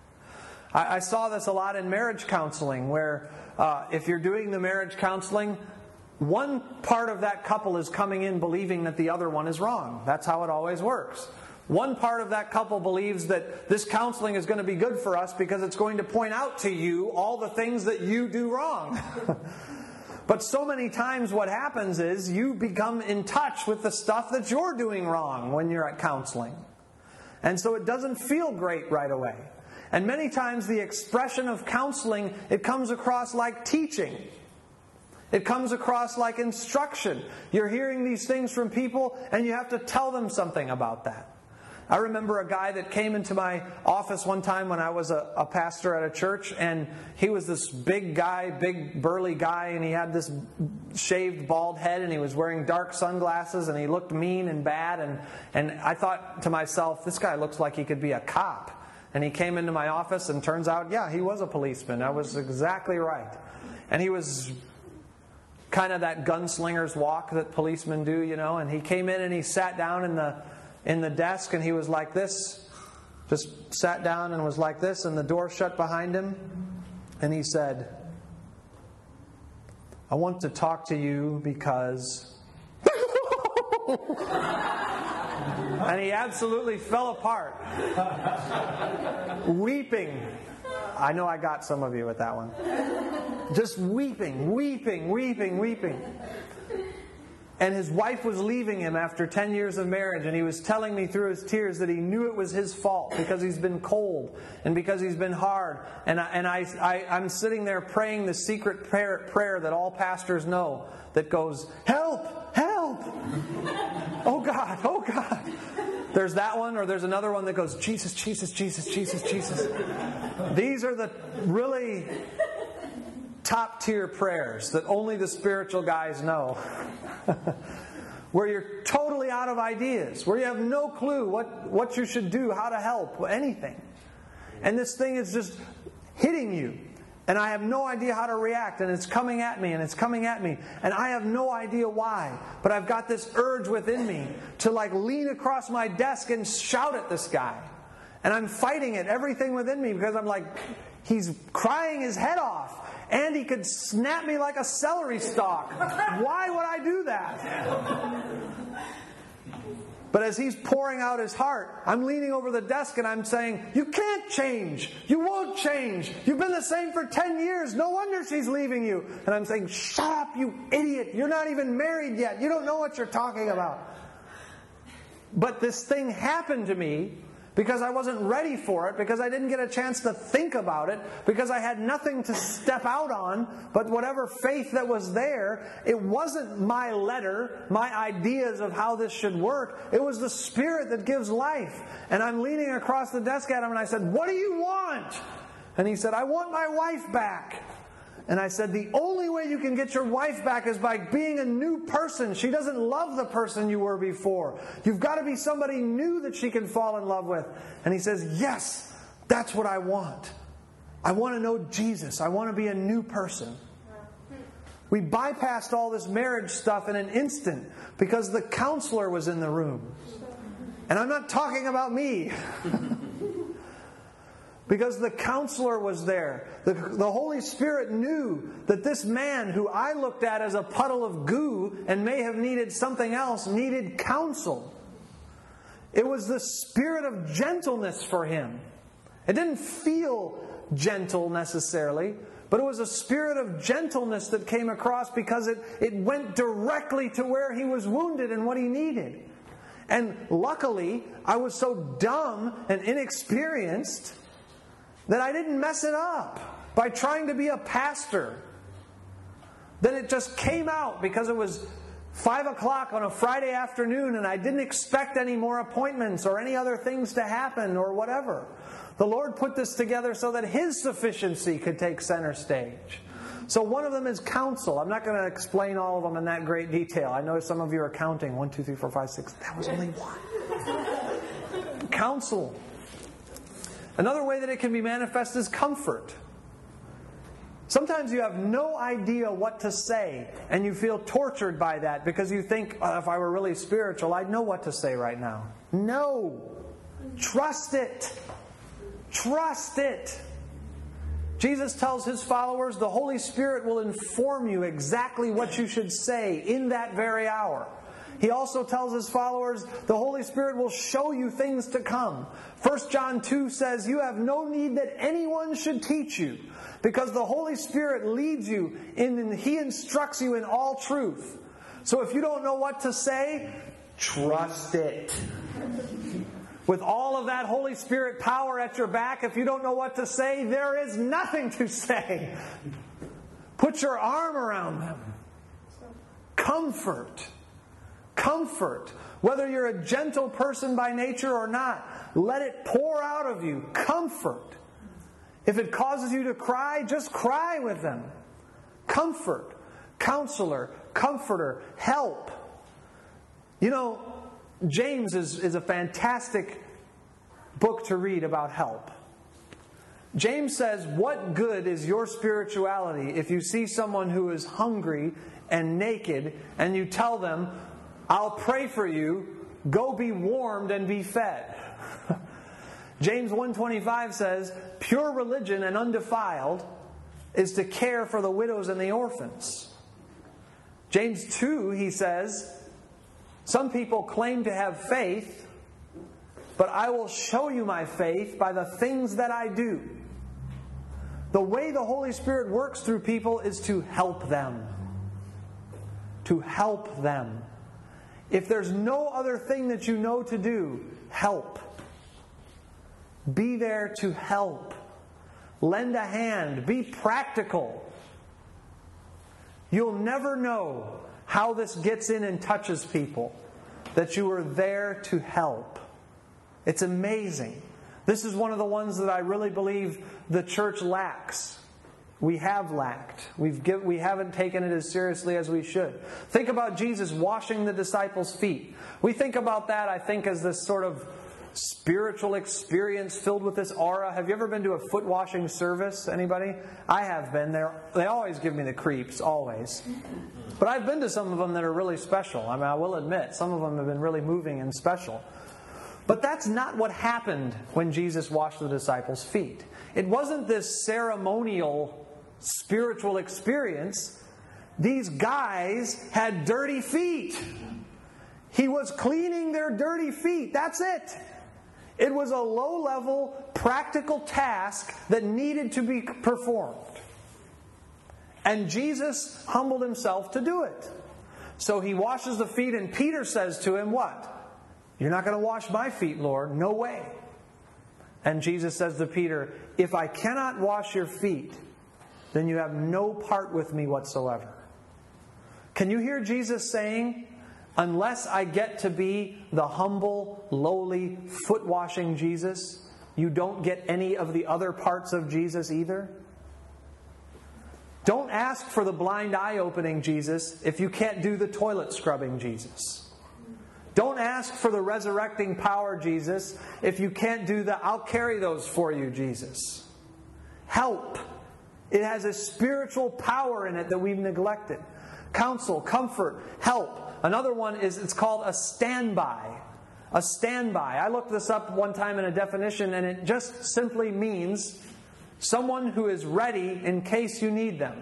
I saw this a lot in marriage counseling, where if you're doing the marriage counseling, one part of that couple is coming in believing that the other one is wrong. That's how it always works. One part of that couple believes that this counseling is going to be good for us because it's going to point out to you all the things that you do wrong. But so many times what happens is you become in touch with the stuff that you're doing wrong when you're at counseling. And so it doesn't feel great right away. And many times the expression of counseling, it comes across like teaching. It comes across like instruction. You're hearing these things from people and you have to tell them something about that. I remember a guy that came into my office one time when I was a pastor at a church, and he was this big guy, big burly guy, and he had this shaved bald head, and he was wearing dark sunglasses, and he looked mean and bad, and I thought to myself, this guy looks like he could be a cop. And he came into my office, and turns out, yeah, he was a policeman. I was exactly right. And he was kind of that gunslinger's walk that policemen do, you know, and he came in and he sat down in the desk, and he was like this, just sat down and was like this, and the door shut behind him, and he said, I want to talk to you because... And he absolutely fell apart. Weeping. I know I got some of you with that one. Just weeping. And his wife was leaving him after 10 years of marriage, and he was telling me through his tears that he knew it was his fault because he's been cold and because he's been hard. And I'm sitting there praying the secret prayer that all pastors know that goes, help, help, oh God, oh God. There's that one, or there's another one that goes, Jesus, Jesus, Jesus, Jesus, Jesus. These are the really top tier prayers that only the spiritual guys know. Where you're totally out of ideas, where you have no clue what you should do, how to help, anything. And this thing is just hitting you. And I have no idea how to react. And it's coming at me, and it's coming at me. And I have no idea why. But I've got this urge within me to lean across my desk and shout at this guy. And I'm fighting it, everything within me, because I'm like, he's crying his head off. And he could snap me like a celery stalk. Why would I do that? But as he's pouring out his heart, I'm leaning over the desk and I'm saying, you can't change. You won't change. You've been the same for 10 years. No wonder she's leaving you. And I'm saying, shut up, you idiot. You're not even married yet. You don't know what you're talking about. But this thing happened to me because I wasn't ready for it, because I didn't get a chance to think about it, because I had nothing to step out on but whatever faith that was there. It wasn't my letter, my ideas of how this should work. It was the Spirit that gives life. And I'm leaning across the desk at him and I said, what do you want? And he said, I want my wife back. And I said, the only way you can get your wife back is by being a new person. She doesn't love the person you were before. You've got to be somebody new that she can fall in love with. And he says, yes, that's what I want. I want to know Jesus. I want to be a new person. We bypassed all this marriage stuff in an instant because the counselor was in the room. And I'm not talking about me. Because the counselor was there. The Holy Spirit knew that this man, who I looked at as a puddle of goo and may have needed something else, needed counsel. It was the spirit of gentleness for him. It didn't feel gentle necessarily, but it was a spirit of gentleness that came across because it went directly to where he was wounded and what he needed. And luckily, I was so dumb and inexperienced that I didn't mess it up by trying to be a pastor. That it just came out because it was 5 o'clock on a Friday afternoon and I didn't expect any more appointments or any other things to happen or whatever. The Lord put this together so that His sufficiency could take center stage. So one of them is counsel. I'm not going to explain all of them in that great detail. I know some of you are counting. 1, 2, 3, 4, 5, 6. That was only one. Counsel. Another way that it can be manifest is comfort. Sometimes you have no idea what to say, and you feel tortured by that because you think, if I were really spiritual, I'd know what to say right now. No. Trust it. Trust it. Jesus tells His followers the Holy Spirit will inform you exactly what you should say in that very hour. He also tells His followers the Holy Spirit will show you things to come. 1 John 2 says, you have no need that anyone should teach you, because the Holy Spirit leads you and He instructs you in all truth. So if you don't know what to say, trust it. With all of that Holy Spirit power at your back, if you don't know what to say, there is nothing to say. Put your arm around them. comfort. Comfort. Whether you're a gentle person by nature or not, let it pour out of you. Comfort. If it causes you to cry, just cry with them. Comfort. Counselor. Comforter. Help. You know, James is a fantastic book to read about help. James says, what good is your spirituality if you see someone who is hungry and naked and you tell them, I'll pray for you, go be warmed and be fed. James 1:25 says, pure religion and undefiled is to care for the widows and the orphans. James 2, he says, some people claim to have faith, but I will show you my faith by the things that I do. The way the Holy Spirit works through people is to help them. To help them. If there's no other thing that you know to do, help. Be there to help. Lend a hand. Be practical. You'll never know how this gets in and touches people, that you are there to help. It's amazing. This is one of the ones that I really believe the church lacks. We have lacked. We haven't taken it as seriously as we should. Think about Jesus washing the disciples' feet. We think about that, I think, as this sort of spiritual experience filled with this aura. Have you ever been to a foot washing service? Anybody? I have been. They always give me the creeps, always. But I've been to some of them that are really special. I mean, I will admit, some of them have been really moving and special. But that's not what happened when Jesus washed the disciples' feet. It wasn't this ceremonial spiritual experience. These guys had dirty feet. He was cleaning their dirty feet. That's it. It was a low-level, practical task that needed to be performed. And Jesus humbled himself to do it. So he washes the feet, and Peter says to him, what? You're not going to wash my feet, Lord. No way. And Jesus says to Peter, if I cannot wash your feet, then you have no part with me whatsoever. Can you hear Jesus saying, unless I get to be the humble, lowly, foot-washing Jesus, you don't get any of the other parts of Jesus either? Don't ask for the blind eye-opening Jesus if you can't do the toilet-scrubbing Jesus. Don't ask for the resurrecting power Jesus if you can't do the I'll carry those for you Jesus. Help. It has a spiritual power in it that we've neglected. Counsel, comfort, help. Another one is, it's called a standby. A standby. I looked this up one time in a definition, and it just simply means someone who is ready in case you need them.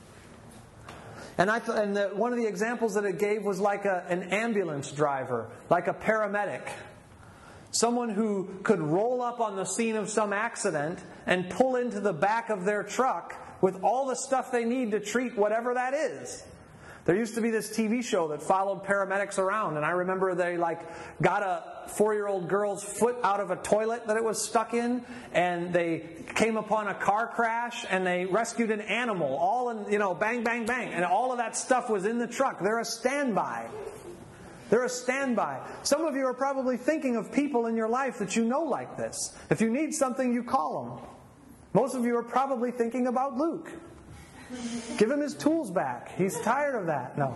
And one of the examples that it gave was like an ambulance driver, like a paramedic. Someone who could roll up on the scene of some accident and pull into the back of their truck with all the stuff they need to treat whatever that is. There used to be this TV show that followed paramedics around, and I remember they got a 4-year-old girl's foot out of a toilet that it was stuck in, and they came upon a car crash, and they rescued an animal, all in, bang, bang, bang, and all of that stuff was in the truck. They're a standby. They're a standby. Some of you are probably thinking of people in your life that you know like this. If you need something, you call them. Most of you are probably thinking about Luke. Give him his tools back. He's tired of that. No.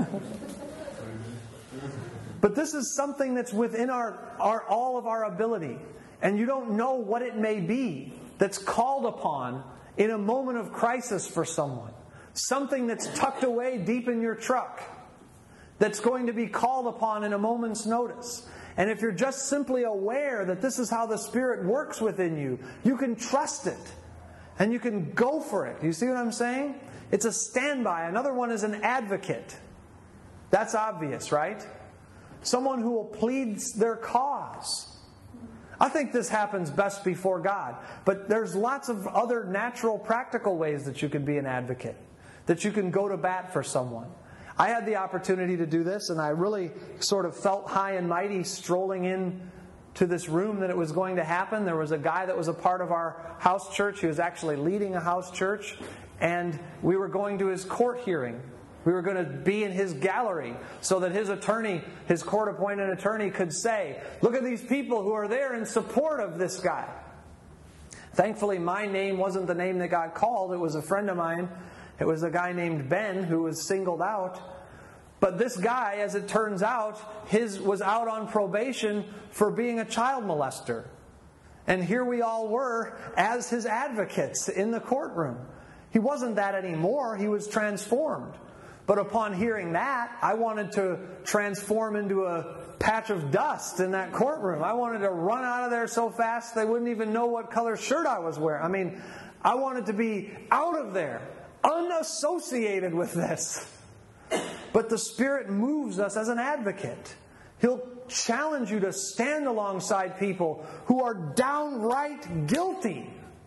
But this is something that's within all of our ability. And you don't know what it may be that's called upon in a moment of crisis for someone. Something that's tucked away deep in your truck that's going to be called upon in a moment's notice. And if you're just simply aware that this is how the Spirit works within you, you can trust it. And you can go for it. You see what I'm saying? It's a standby. Another one is an advocate. That's obvious, right? Someone who will plead their cause. I think this happens best before God. But there's lots of other natural, practical ways that you can be an advocate. That you can go to bat for someone. I had the opportunity to do this, and I really sort of felt high and mighty strolling in to this room that it was going to happen. There was a guy that was a part of our house church. He was actually leading a house church. And we were going to his court hearing. We were going to be in his gallery so that his attorney, his court-appointed attorney, could say, look at these people who are there in support of this guy. Thankfully, my name wasn't the name that got called. It was a friend of mine. It was a guy named Ben who was singled out. But this guy, as it turns out, was out on probation for being a child molester. And here we all were as his advocates in the courtroom. He wasn't that anymore. He was transformed. But upon hearing that, I wanted to transform into a patch of dust in that courtroom. I wanted to run out of there so fast they wouldn't even know what color shirt I was wearing. I mean, I wanted to be out of there, unassociated with this. But the Spirit moves us as an advocate. He'll challenge you to stand alongside people who are downright guilty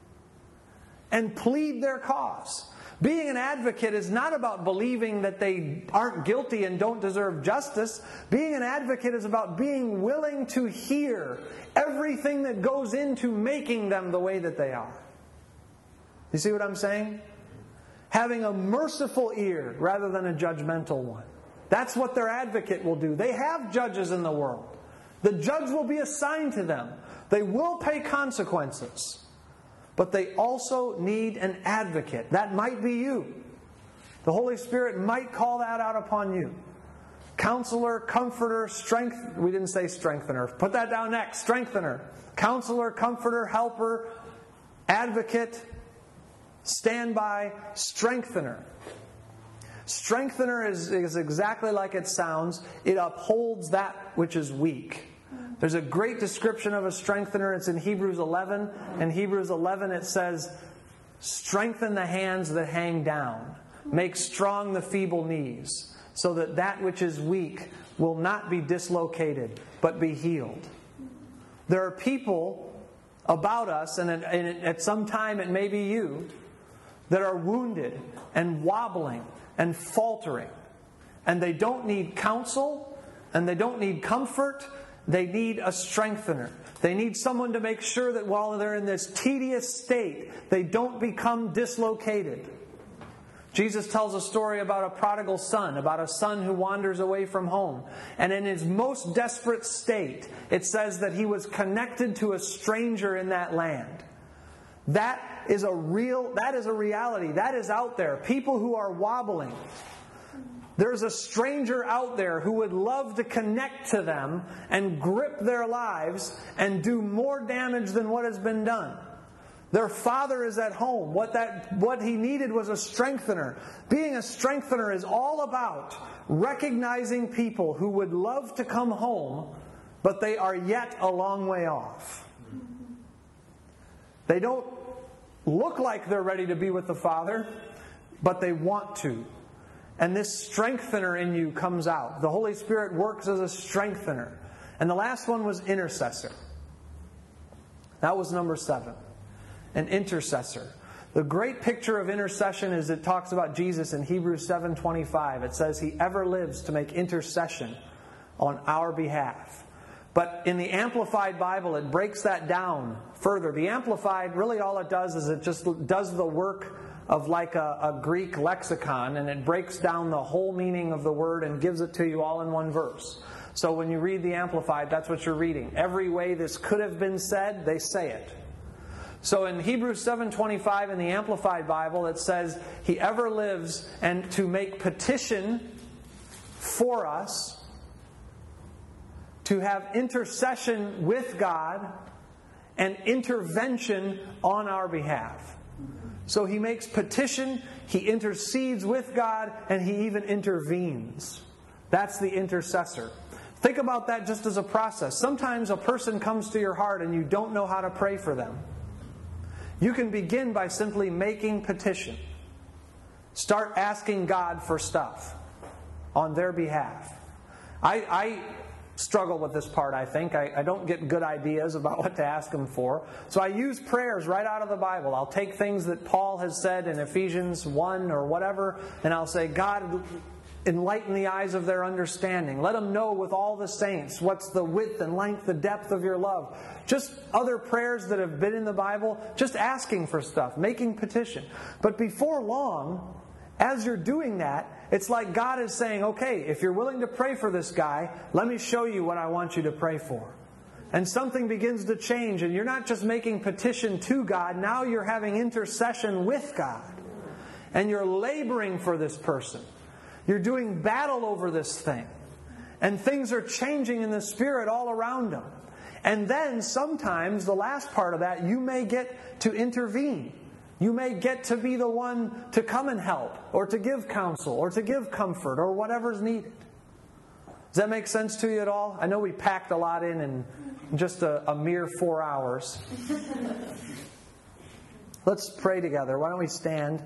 and plead their cause. Being an advocate is not about believing that they aren't guilty and don't deserve justice. Being an advocate is about being willing to hear everything that goes into making them the way that they are. You see what I'm saying? Having a merciful ear rather than a judgmental one. That's what their advocate will do. They have judges in the world. The judge will be assigned to them. They will pay consequences. But they also need an advocate. That might be you. The Holy Spirit might call that out upon you. Counselor, comforter, strength. We didn't say strengthener. Put that down next. Strengthener. Counselor, comforter, helper, advocate, standby, strengthener. Strengthener is exactly like it sounds. It upholds that which is weak. There's a great description of a strengthener. It's in Hebrews 11. In Hebrews 11 it says, strengthen the hands that hang down. Make strong the feeble knees, so that that which is weak will not be dislocated, but be healed. There are people about us, and at some time it may be you, that are wounded and wobbling and faltering. And they don't need counsel, and they don't need comfort. They need a strengthener. They need someone to make sure that while they're in this tedious state, they don't become dislocated. Jesus tells a story about a prodigal son, about a son who wanders away from home. And in his most desperate state, it says that he was connected to a stranger in that land. That is a reality. That is out there. People who are wobbling. There's a stranger out there who would love to connect to them and grip their lives and do more damage than what has been done. Their father is at home. What he needed was a strengthener. Being a strengthener is all about recognizing people who would love to come home, but they are yet a long way off. They don't look like they're ready to be with the Father, but they want to. And this strengthener in you comes out. The Holy Spirit works as a strengthener. And the last one was intercessor. That was number 7. An intercessor. The great picture of intercession is it talks about Jesus in Hebrews 7:25. It says he ever lives to make intercession on our behalf. But in the Amplified Bible, it breaks that down further. The Amplified, really all it does is it just does the work of like a Greek lexicon, and it breaks down the whole meaning of the word and gives it to you all in one verse. So when you read the Amplified, that's what you're reading. Every way this could have been said, they say it. So in Hebrews 7:25 in the Amplified Bible, it says, he ever lives and to make petition for us, to have intercession with God and intervention on our behalf. So he makes petition, he intercedes with God, and he even intervenes. That's the intercessor. Think about that just as a process. Sometimes a person comes to your heart and you don't know how to pray for them. You can begin by simply making petition. Start asking God for stuff on their behalf. I struggle with this part, I think. I don't get good ideas about what to ask Him for. So I use prayers right out of the Bible. I'll take things that Paul has said in Ephesians 1 or whatever, and I'll say, God, enlighten the eyes of their understanding. Let them know with all the saints what's the width and length, the depth of your love. Just other prayers that have been in the Bible, just asking for stuff, making petition. But before long, as you're doing that, it's like God is saying, okay, if you're willing to pray for this guy, let me show you what I want you to pray for. And something begins to change, and you're not just making petition to God, now you're having intercession with God. And you're laboring for this person. You're doing battle over this thing. And things are changing in the Spirit all around them. And then sometimes, the last part of that, you may get to intervene. You may get to be the one to come and help, or to give counsel, or to give comfort, or whatever's needed. Does that make sense to you at all? I know we packed a lot in just a mere 4 hours. Let's pray together. Why don't we stand?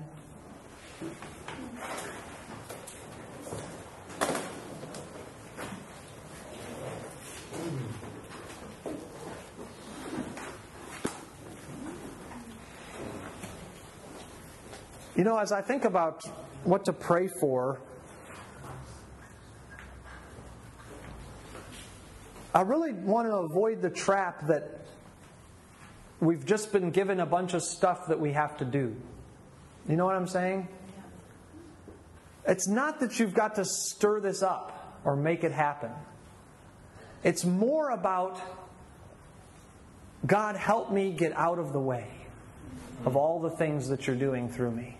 You know, as I think about what to pray for, I really want to avoid the trap that we've just been given a bunch of stuff that we have to do. You know what I'm saying? It's not that you've got to stir this up or make it happen. It's more about, God, help me get out of the way of all the things that you're doing through me.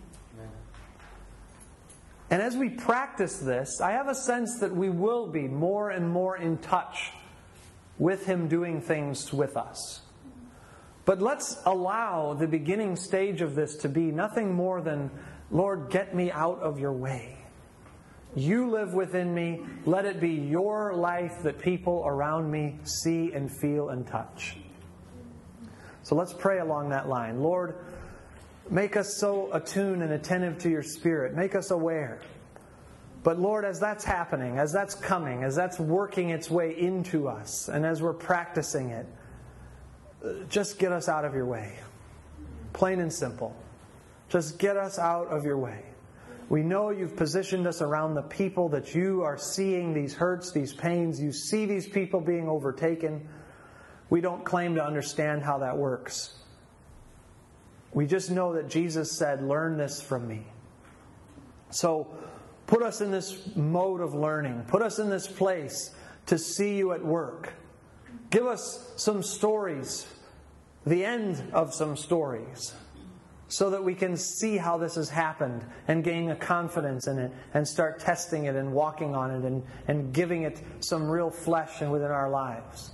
And as we practice this, I have a sense that we will be more and more in touch with Him doing things with us. But let's allow the beginning stage of this to be nothing more than, Lord, get me out of your way. You live within me. Let it be your life that people around me see and feel and touch. So let's pray along that line. Lord, make us so attuned and attentive to your Spirit. Make us aware. But Lord, as that's happening, as that's coming, as that's working its way into us, and as we're practicing it, just get us out of your way. Plain and simple. Just get us out of your way. We know you've positioned us around the people that you are seeing these hurts, these pains. You see these people being overtaken. We don't claim to understand how that works. We just know that Jesus said, learn this from me. So put us in this mode of learning. Put us in this place to see you at work. Give us some stories, the end of some stories, so that we can see how this has happened and gain a confidence in it and start testing it and walking on it and giving it some real flesh and within our lives.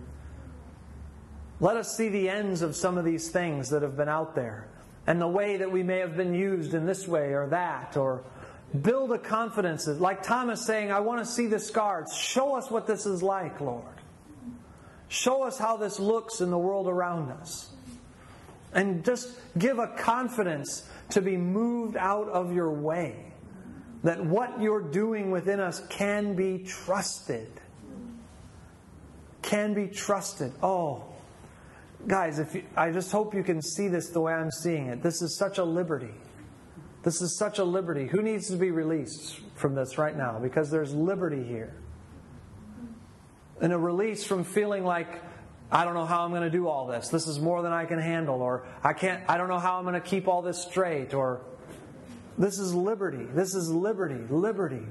Let us see the ends of some of these things that have been out there and the way that we may have been used in this way or that, or build a confidence. Like Thomas saying, I want to see the scars. Show us what this is like, Lord. Show us how this looks in the world around us. And just give a confidence to be moved out of your way. That what you're doing within us can be trusted. Can be trusted. Oh, guys, I just hope you can see this the way I'm seeing it. This is such a liberty. This is such a liberty. Who needs to be released from this right now? Because there's liberty here. And a release from feeling like, I don't know how I'm going to do all this. This is more than I can handle. Or I don't know how I'm going to keep all this straight. Or this is liberty. This is liberty. Liberty.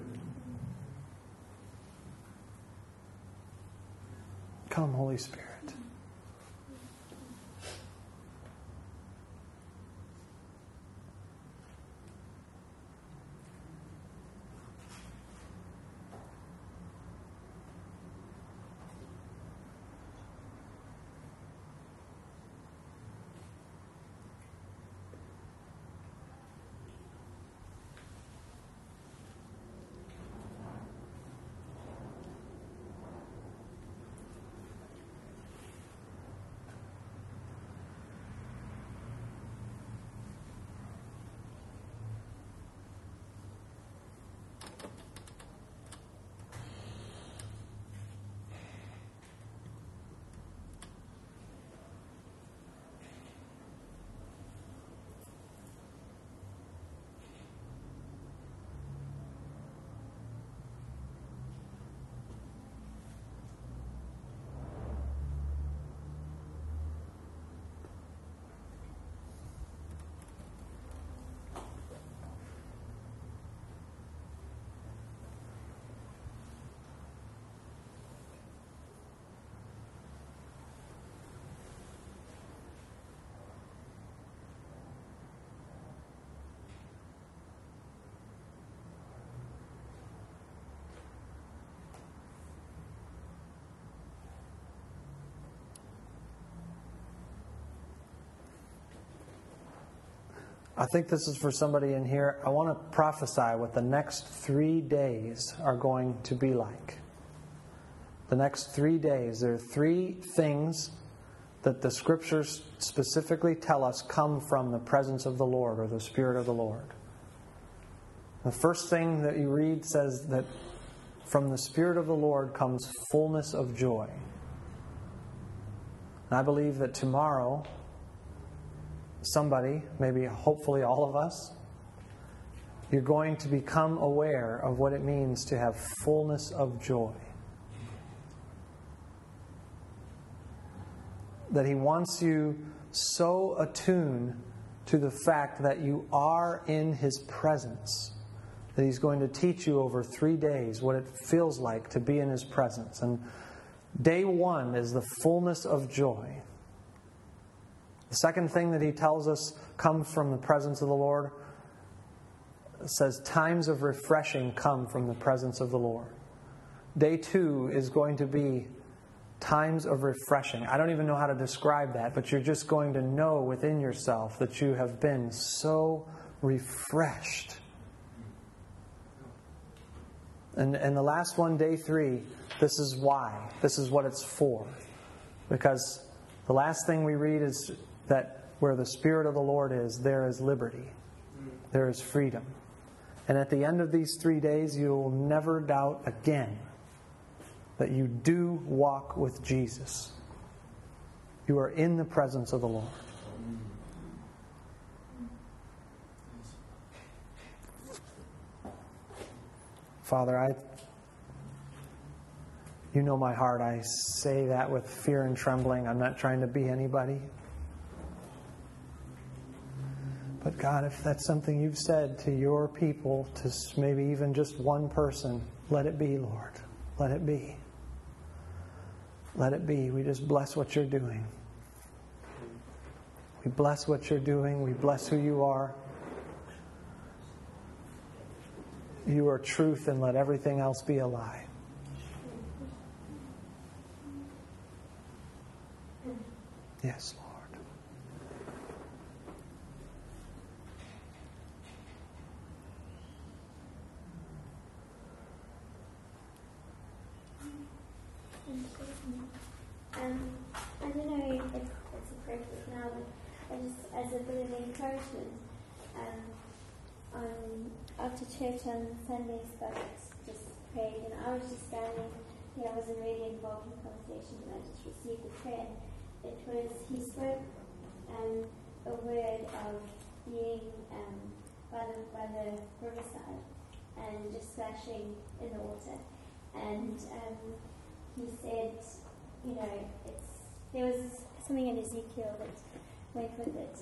Come, Holy Spirit. I think this is for somebody in here. I want to prophesy what the next 3 days are going to be like. The next 3 days, there are 3 things that the Scriptures specifically tell us come from the presence of the Lord or the Spirit of the Lord. The first thing that you read says that from the Spirit of the Lord comes fullness of joy. And I believe that tomorrow, somebody, maybe hopefully all of us, you're going to become aware of what it means to have fullness of joy. That He wants you so attuned to the fact that you are in His presence, that He's going to teach you over 3 days what it feels like to be in His presence. And day 1 is the fullness of joy. The second thing that He tells us comes from the presence of the Lord. It says times of refreshing come from the presence of the Lord. Day 2 is going to be times of refreshing. I don't even know how to describe that, but you're just going to know within yourself that you have been so refreshed. And the last one, day 3, this is why. This is what it's for. Because the last thing we read is that where the Spirit of the Lord is, there is liberty. There is freedom. And at the end of these 3 days, you will never doubt again that you do walk with Jesus. You are in the presence of the Lord. Father, you know my heart. I say that with fear and trembling. I'm not trying to be anybody. But God, if that's something you've said to your people, to maybe even just one person, let it be, Lord. Let it be. Let it be. We just bless what you're doing. We bless what you're doing. We bless who you are. You are truth, and let everything else be a lie. Yes, Lord. I don't know if it's appropriate now, but I just, as a bit of encouragement, after church on Sundays, but just prayed, and I was just standing. I wasn't really involved in the conversation, but I just received the prayer. It was, he spoke a word of being by the riverside and just splashing in the water, and he said, there was something in Ezekiel that went with it,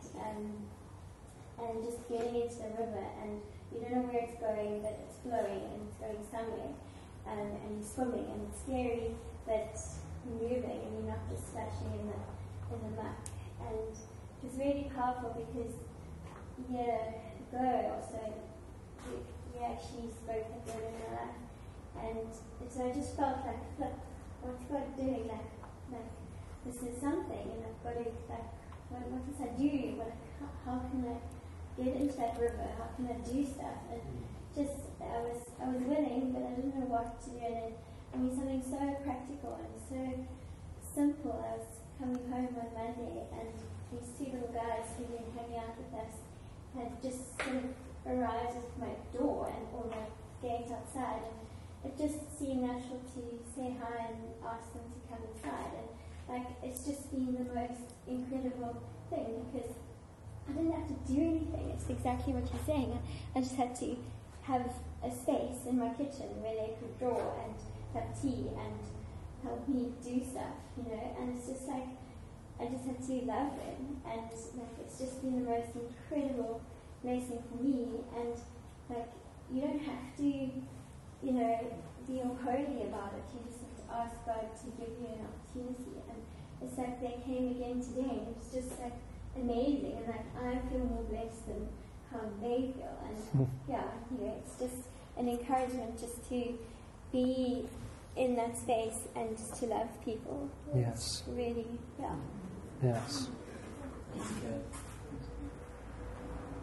and just getting into the river, and you don't know where it's going, but it's flowing and it's going somewhere, and you're swimming, and it's scary, but you're moving, and you're not just splashing in the muck. And it was really powerful because a year ago or so, you actually spoke that word in my life, and so I just felt like, look, what's God doing? Like this is something, and I've got to, what must I do? How can I get into that river? How can I do stuff? And just, I was willing, but I didn't know what to do. And something so practical and so simple. I was coming home on Monday, and these 2 little guys who'd been hanging out with us had just sort of arrived at my door or my gate outside. And it just seemed natural to say hi and ask them to come inside. And it's just been the most incredible thing, because I didn't have to do anything. It's exactly what you're saying. I just had to have a space in my kitchen where they could draw and have tea and help me do stuff, and it's just like, I just had to love them, and it's just been the most incredible blessing for me. And you don't have to, be all holy about it. You just have to ask God to give you an opportunity. And it's like they came again today, and it's just amazing, and I feel more blessed than how they feel. And it's just an encouragement just to be in that space and just to love people. Yes. It's really, Yes.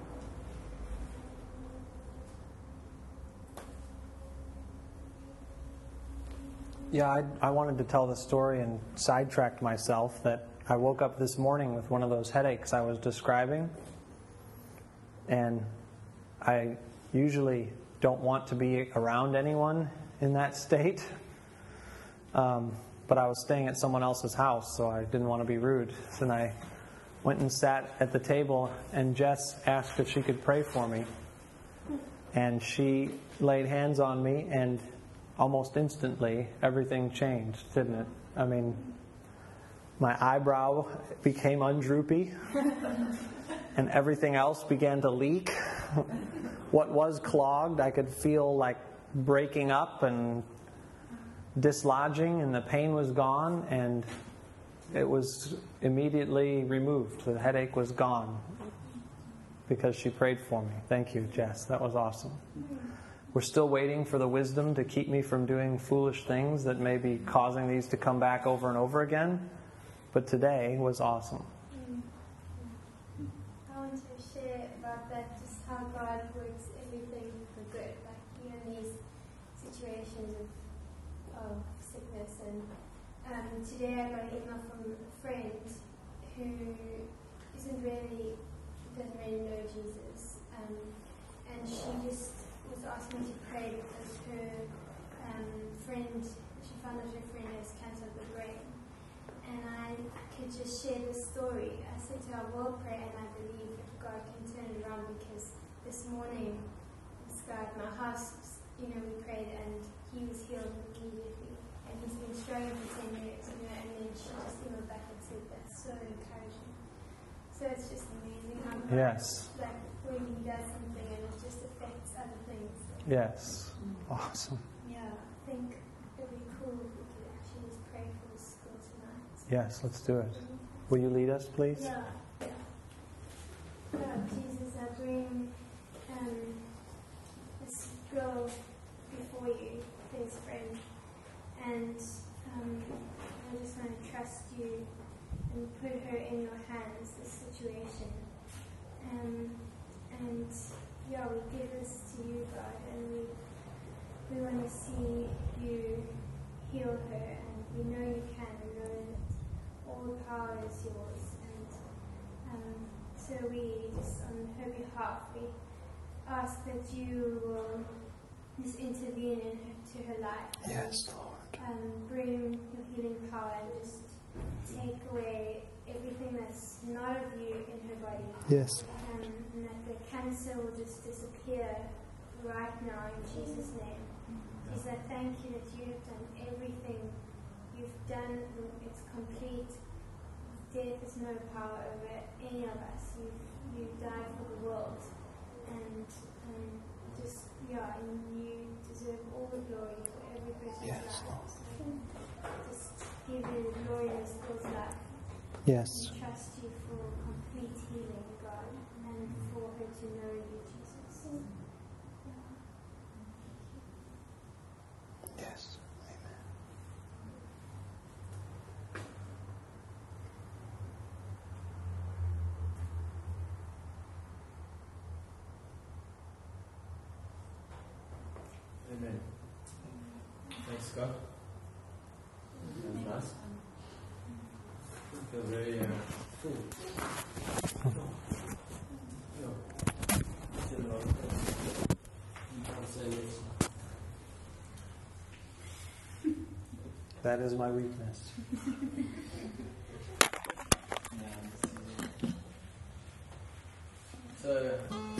Yeah, I wanted to tell the story and sidetracked myself that I woke up this morning with one of those headaches I was describing. And I usually don't want to be around anyone in that state. But I was staying at someone else's house, so I didn't want to be rude. So then I went and sat at the table, and Jess asked if she could pray for me. And she laid hands on me, and almost instantly, everything changed, didn't it? I mean, my eyebrow became undroopy, and everything else began to leak. What was clogged, I could feel like breaking up and dislodging, and the pain was gone, and it was immediately removed. The headache was gone because she prayed for me. Thank you, Jess. That was awesome. We're still waiting for the wisdom to keep me from doing foolish things that may be causing these to come back over and over again. But today was awesome. I want to share about that, just how God works everything for good. Like, you know, these situations of sickness. And today I got an email from a friend who doesn't really know Jesus. And she just was asking me to pray because her friend, she found out her friend has cancer of the brain. And I could just share this story. I said to her, I will pray, and I believe that God can turn it around, because this morning, this guy at my house, we prayed, and he was healed immediately. And he's been struggling for 10 years, and then she just emailed back and said, that's so encouraging. So it's just amazing how God, like, when he does something and it just affects other things. Yes. Awesome. Yeah, I think it would be cool if we could actually just pray for the school tonight. Yes, let's do it. Will you lead us, please? Yeah. God, Jesus, I bring this girl before you, this friend, and I just want to trust you and put her in your hands, this situation. And yeah, we give this to you, God, and we want to see you heal her, and we know you can. We know that all the power is yours, and so we just, on her behalf, we ask that you will just intervene into her life. Yes, Lord. Bring your healing power and just take away everything that's not of you in her body. Yes. And that the cancer will just disappear right now in Jesus' name. Jesus, I thank you that you have done everything. You've done, it's complete. Death has no power over any of us. You died for the world. And and you deserve all the glory for every person's life. So just give you the glory in this girl's life. Yes. And trust you for complete healing, God, and for her to know you, Jesus. Yes. Amen. Thanks, Scott. That's nice. I feel very full. That is my weakness. So